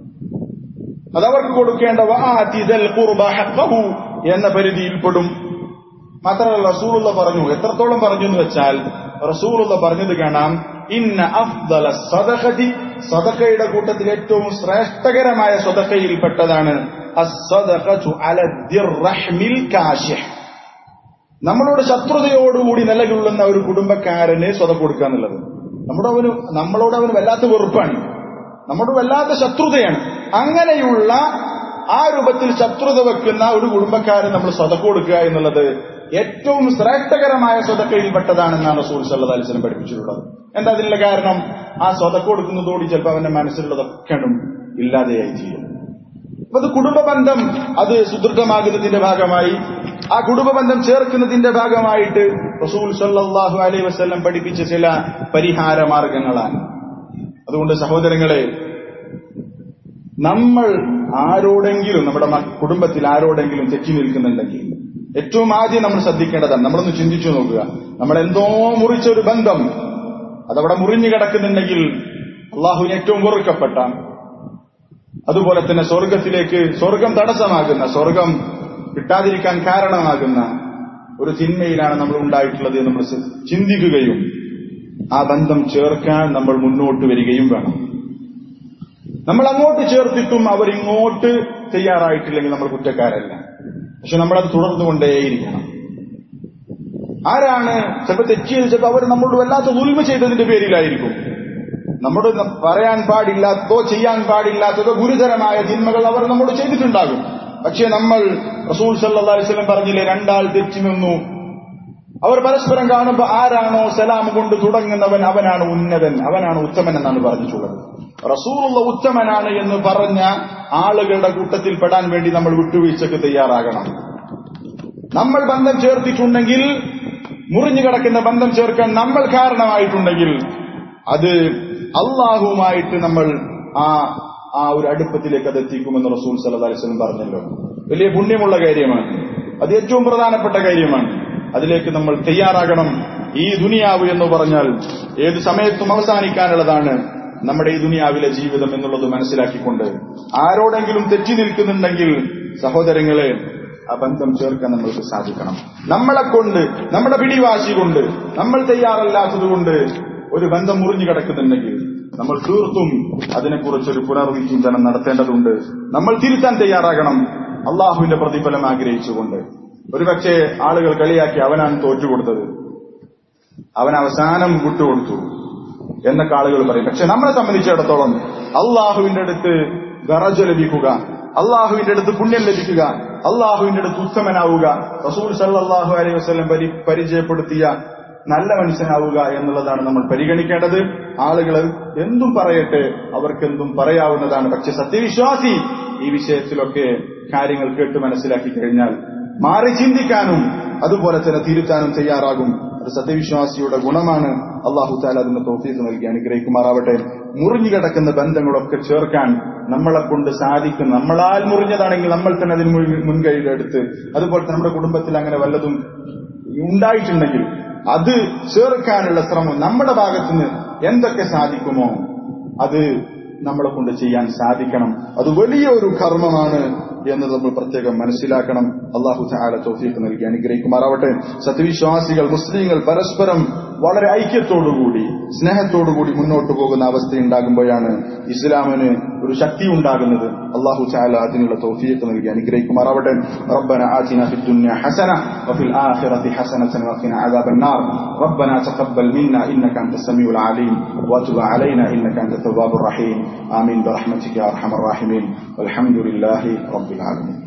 അതവർക്ക് കൊടുക്കേണ്ട വആതിദൽ ഖുർബ ഹഖഹു എന്ന പരിധിയിൽപ്പെടും. മാത്രമല്ല റസൂലുള്ളാഹി പറഞ്ഞു, എത്രത്തോളം പറഞ്ഞു എന്ന് വെച്ചാൽ റസൂലുള്ളാഹി പറഞ്ഞത് കാണാം, ഇന്ന അഫ്ദല സദഖതി, സദഖയുടെ കൂട്ടത്തിൽ ഏറ്റവും ശ്രേഷ്ഠകരമായ സദഖയിൽപ്പെട്ടതാണ് അസ്സദഖതു അലദ്ദിർറഹ്മിൽ കാശിഹ്, നമ്മളോട് ശത്രുതയോടുകൂടി നിലകൊള്ളുന്ന ഒരു കുടുംബക്കാരന് സദഖ കൊടുക്കുക എന്നുള്ളത്. നമ്മുടെ അവന് നമ്മളോട് അവന് വല്ലാത്ത വെറുപ്പാണ്, നമ്മുടെ വല്ലാത്ത ശത്രുതയാണ്. അങ്ങനെയുള്ള ആ രൂപത്തിൽ ശത്രുത വെക്കുന്ന ഒരു കുടുംബക്കാരൻ നമ്മൾ സദഖ കൊടുക്കുക എന്നുള്ളത് ഏറ്റവും ശ്രേഷ്ഠകരമായ സദഖയിൽപ്പെട്ടതാണെന്നാണ് റസൂൽ സല്ലല്ലാഹു അലൈഹി വസല്ലം പഠിപ്പിച്ചിട്ടുള്ളത്. എന്താ അതിനുള്ള കാരണം? ആ സദഖ കൊടുക്കുന്നതോടെ ചിലപ്പോൾ അവന്റെ മനസ്സിലുള്ളതൊക്കെ ഇല്ലാതെയായി ചെയ്യും. അപ്പൊ അത് കുടുംബ ബന്ധം അത് സുദൃഢമാകുന്നതിന്റെ ഭാഗമായി, ആ കുടുംബ ബന്ധം ചേർക്കുന്നതിന്റെ ഭാഗമായിട്ട് റസൂൽ സല്ലല്ലാഹു അലൈഹി വസല്ലം പഠിപ്പിച്ച ചില പരിഹാര മാർഗങ്ങളാണ്. അതുകൊണ്ട് സഹോദരങ്ങളെ, നമ്മൾ ആരോടെങ്കിലും നമ്മുടെ കുടുംബത്തിൽ ആരോടെങ്കിലും തെറ്റി നിൽക്കുന്നുണ്ടെങ്കിൽ ഏറ്റവും ആദ്യം നമ്മൾ ശ്രദ്ധിക്കേണ്ടതാണ്, നമ്മളൊന്ന് ചിന്തിച്ചു നോക്കുക. നമ്മൾ എന്തോ മുറിച്ച ഒരു ബന്ധം അതവിടെ മുറിഞ്ഞു കിടക്കുന്നുണ്ടെങ്കിൽ അള്ളാഹുവിന് ഏറ്റവും വെറുക്കപ്പെട്ട, അതുപോലെ തന്നെ സ്വർഗത്തിലേക്ക് സ്വർഗം തടസ്സമാകുന്ന, സ്വർഗം കിട്ടാതിരിക്കാൻ കാരണമാകുന്ന ഒരു തിന്മയിലാണ് നമ്മൾ ഉണ്ടായിട്ടുള്ളത് എന്ന് നമ്മൾ ചിന്തിക്കുകയും ആ ബന്ധം ചേർക്കാൻ നമ്മൾ മുന്നോട്ട് വരികയും വേണം. നമ്മൾ അങ്ങോട്ട് ചേർത്തിട്ടും അവർ ഇങ്ങോട്ട് തയ്യാറായിട്ടില്ലെങ്കിൽ നമ്മൾ കുറ്റക്കാരല്ല. പക്ഷെ നമ്മളത് തുടർന്നുകൊണ്ടേയിരിക്കണം. ആരാണ് ചിലപ്പോൾ തെറ്റിയത്, ചിലപ്പോൾ അവർ നമ്മളോട് വല്ലാത്ത ദുൽമ ചെയ്തതിന്റെ പേരിലായിരിക്കും. നമ്മോട് പറയാൻ പാടില്ലാത്തതോ ചെയ്യാൻ പാടില്ലാത്തതോ ഗുരുതരമായ തിന്മകൾ അവർ നമ്മോട് ചെയ്തിട്ടുണ്ടാകും. പക്ഷെ നമ്മൾ റസൂൽ സല്ലല്ലാഹു അലൈഹി വസല്ലം പറഞ്ഞില്ലേ, രണ്ടാൾ തെറ്റി നിന്നു, അവർ പരസ്പരം കാണുമ്പോൾ ആരാണോ സലാം കൊണ്ട് തുടങ്ങുന്നവൻ അവനാണ് ഉന്നതൻ, അവനാണ് ഉത്തമൻ എന്നാണ് പറഞ്ഞിട്ടുള്ളത്. റസൂലുള്ളാഹി ഉത്തമനാണ് എന്ന് പറഞ്ഞ ആളുകളുടെ കൂട്ടത്തിൽ പെടാൻ വേണ്ടി നമ്മൾ വിട്ടുവീഴ്ചക്ക് തയ്യാറാകണം. നമ്മൾ ബന്ധം ചേർത്തിട്ടുണ്ടെങ്കിൽ, മുറിഞ്ഞു കിടക്കുന്ന ബന്ധം ചേർക്കാൻ നമ്മൾ കാരണമായിട്ടുണ്ടെങ്കിൽ അത് അള്ളാഹുവുമായിട്ട് നമ്മൾ ആ ആ ഒരു അടുപ്പത്തിലേക്ക് അത് എത്തിക്കുമെന്ന് റസൂൽ സല്ലല്ലാഹു അലൈഹി വസല്ലം പറഞ്ഞല്ലോ. വലിയ പുണ്യമുള്ള കാര്യമാണ്, അത് ഏറ്റവും പ്രധാനപ്പെട്ട കാര്യമാണ്. അതിലേക്ക് നമ്മൾ തയ്യാറാകണം. ഈ ദുനിയാവ് എന്ന് പറഞ്ഞാൽ ഏത് സമയത്തും അവസാനിക്കാനുള്ളതാണ്. നമ്മുടെ ഈ ദുനിയാവിലെ ജീവിതം എന്നുള്ളത് മനസ്സിലാക്കിക്കൊണ്ട് ആരോടെങ്കിലും തെറ്റി നിൽക്കുന്നുണ്ടെങ്കിൽ സഹോദരങ്ങളെ, ആ ബന്ധം ചേർക്കാൻ നമ്മൾക്ക് സാധിക്കണം. നമ്മളെ കൊണ്ട്, നമ്മുടെ പിടിവാശി കൊണ്ട്, നമ്മൾ തയ്യാറല്ലാത്തതുകൊണ്ട് ഒരു ബന്ധം മുറിഞ്ഞു കിടക്കുന്നുണ്ടെങ്കിൽ നമ്മൾ തീർത്തും അതിനെക്കുറിച്ചൊരു പുനർവിചിന്തനം നടത്തേണ്ടതുണ്ട്. നമ്മൾ തിരുത്താൻ തയ്യാറാകണം, അള്ളാഹുവിന്റെ പ്രതിഫലം ആഗ്രഹിച്ചുകൊണ്ട്. ഒരുപക്ഷെ ആളുകൾ കളിയാക്കി അവനാണ് തോറ്റുകൊടുത്തത്, അവൻ അവസാനം വിട്ടുകൊടുത്തു എന്നൊക്കെ ആളുകൾ പറയും. പക്ഷെ നമ്മളെ സംബന്ധിച്ചിടത്തോളം അള്ളാഹുവിന്റെ അടുത്ത് ദറജ ലഭിക്കുക, അള്ളാഹുവിന്റെ അടുത്ത് പുണ്യം ലഭിക്കുക, അള്ളാഹുവിന്റെ അടുത്ത് ഉത്തമനാവുക, റസൂൽ സല്ലല്ലാഹു അലൈഹി വസല്ലം പരിചയപ്പെടുത്തിയ നല്ല മനുഷ്യനാവുക എന്നുള്ളതാണ് നമ്മൾ പരിഗണിക്കേണ്ടത്. ആളുകൾ എന്തും പറയട്ടെ, അവർക്കെന്തും പറയാവുന്നതാണ്. പക്ഷെ സത്യവിശ്വാസി ഈ വിഷയത്തിലൊക്കെ കാര്യങ്ങൾ കേട്ട് മനസ്സിലാക്കി കഴിഞ്ഞാൽ മാറി ചിന്തിക്കാനും അതുപോലെ തന്നെ തിരുത്താനും തയ്യാറാകും. അത് സത്യവിശ്വാസിയുടെ ഗുണമാണ്. അള്ളാഹു തആല അതിന് തൗഫീഖ് നൽകി അനുഗ്രഹിക്കുമാറാവട്ടെ. മുറിഞ്ഞു കിടക്കുന്ന ബന്ധങ്ങളൊക്കെ ചേർക്കാൻ നമ്മളെ കൊണ്ട് സാധിക്കും. നമ്മളാൽ മുറിഞ്ഞതാണെങ്കിൽ നമ്മൾ തന്നെ അതിന് മുൻകൈയിലെടുത്ത്, അതുപോലെ തന്നെ നമ്മുടെ കുടുംബത്തിൽ അങ്ങനെ വല്ലതും ഉണ്ടായിട്ടുണ്ടെങ്കിൽ അത് ചേർക്കാനുള്ള ശ്രമം നമ്മുടെ ഭാഗത്തുനിന്ന് എന്തൊക്കെ സാധിക്കുമോ അത് നമ്മളെ കൊണ്ട് ചെയ്യാൻ സാധിക്കണം. അത് വലിയൊരു കർമ്മമാണ് എന്ന് നമ്മൾ പ്രത്യേകം മനസ്സിലാക്കണം. അല്ലാഹു തആല തൗഫീഖ് നൽകി അനുഗ്രഹിക്കുമാറാവട്ടെ. സത്യവിശ്വാസികൾ മുസ്ലിങ്ങൾ പരസ്പരം വളരെ ഐക്യത്തോടുകൂടി സ്നേഹത്തോടുകൂടി മുന്നോട്ട് പോകുന്ന അവസ്ഥയുണ്ടാകുമ്പോഴാണ് ഇസ്ലാമിന് ഒരു ശക്തി ഉണ്ടാകുന്നത്. അല്ലാഹു തആല അതിനുള്ള തൗഫീഖ് നൽകി അനുഗ്രഹിക്കുമാറാവട്ടെ. റബ്ബന ആതിനാ ഫിദ് ദുനിയ ഹസന വഫിൽ ആഖിറതി ഹസനതൻ വഖിനാ അദാബൻ നാർ. റബ്ബന തഖബ്ബൽ മിന്നാ ഇന്നക അൻതസ് സമീഉൽ അലീം വതുബ് അലൈനാ ഇന്നക അൻതത് തവ്വാബുർ റഹീം. ആമീൻ ബിറഹ്മതിക യാ അർഹമർ റഹീമീൻ. വൽഹംദുലില്ലാഹി റബ്ബിൽ ആലമീൻ.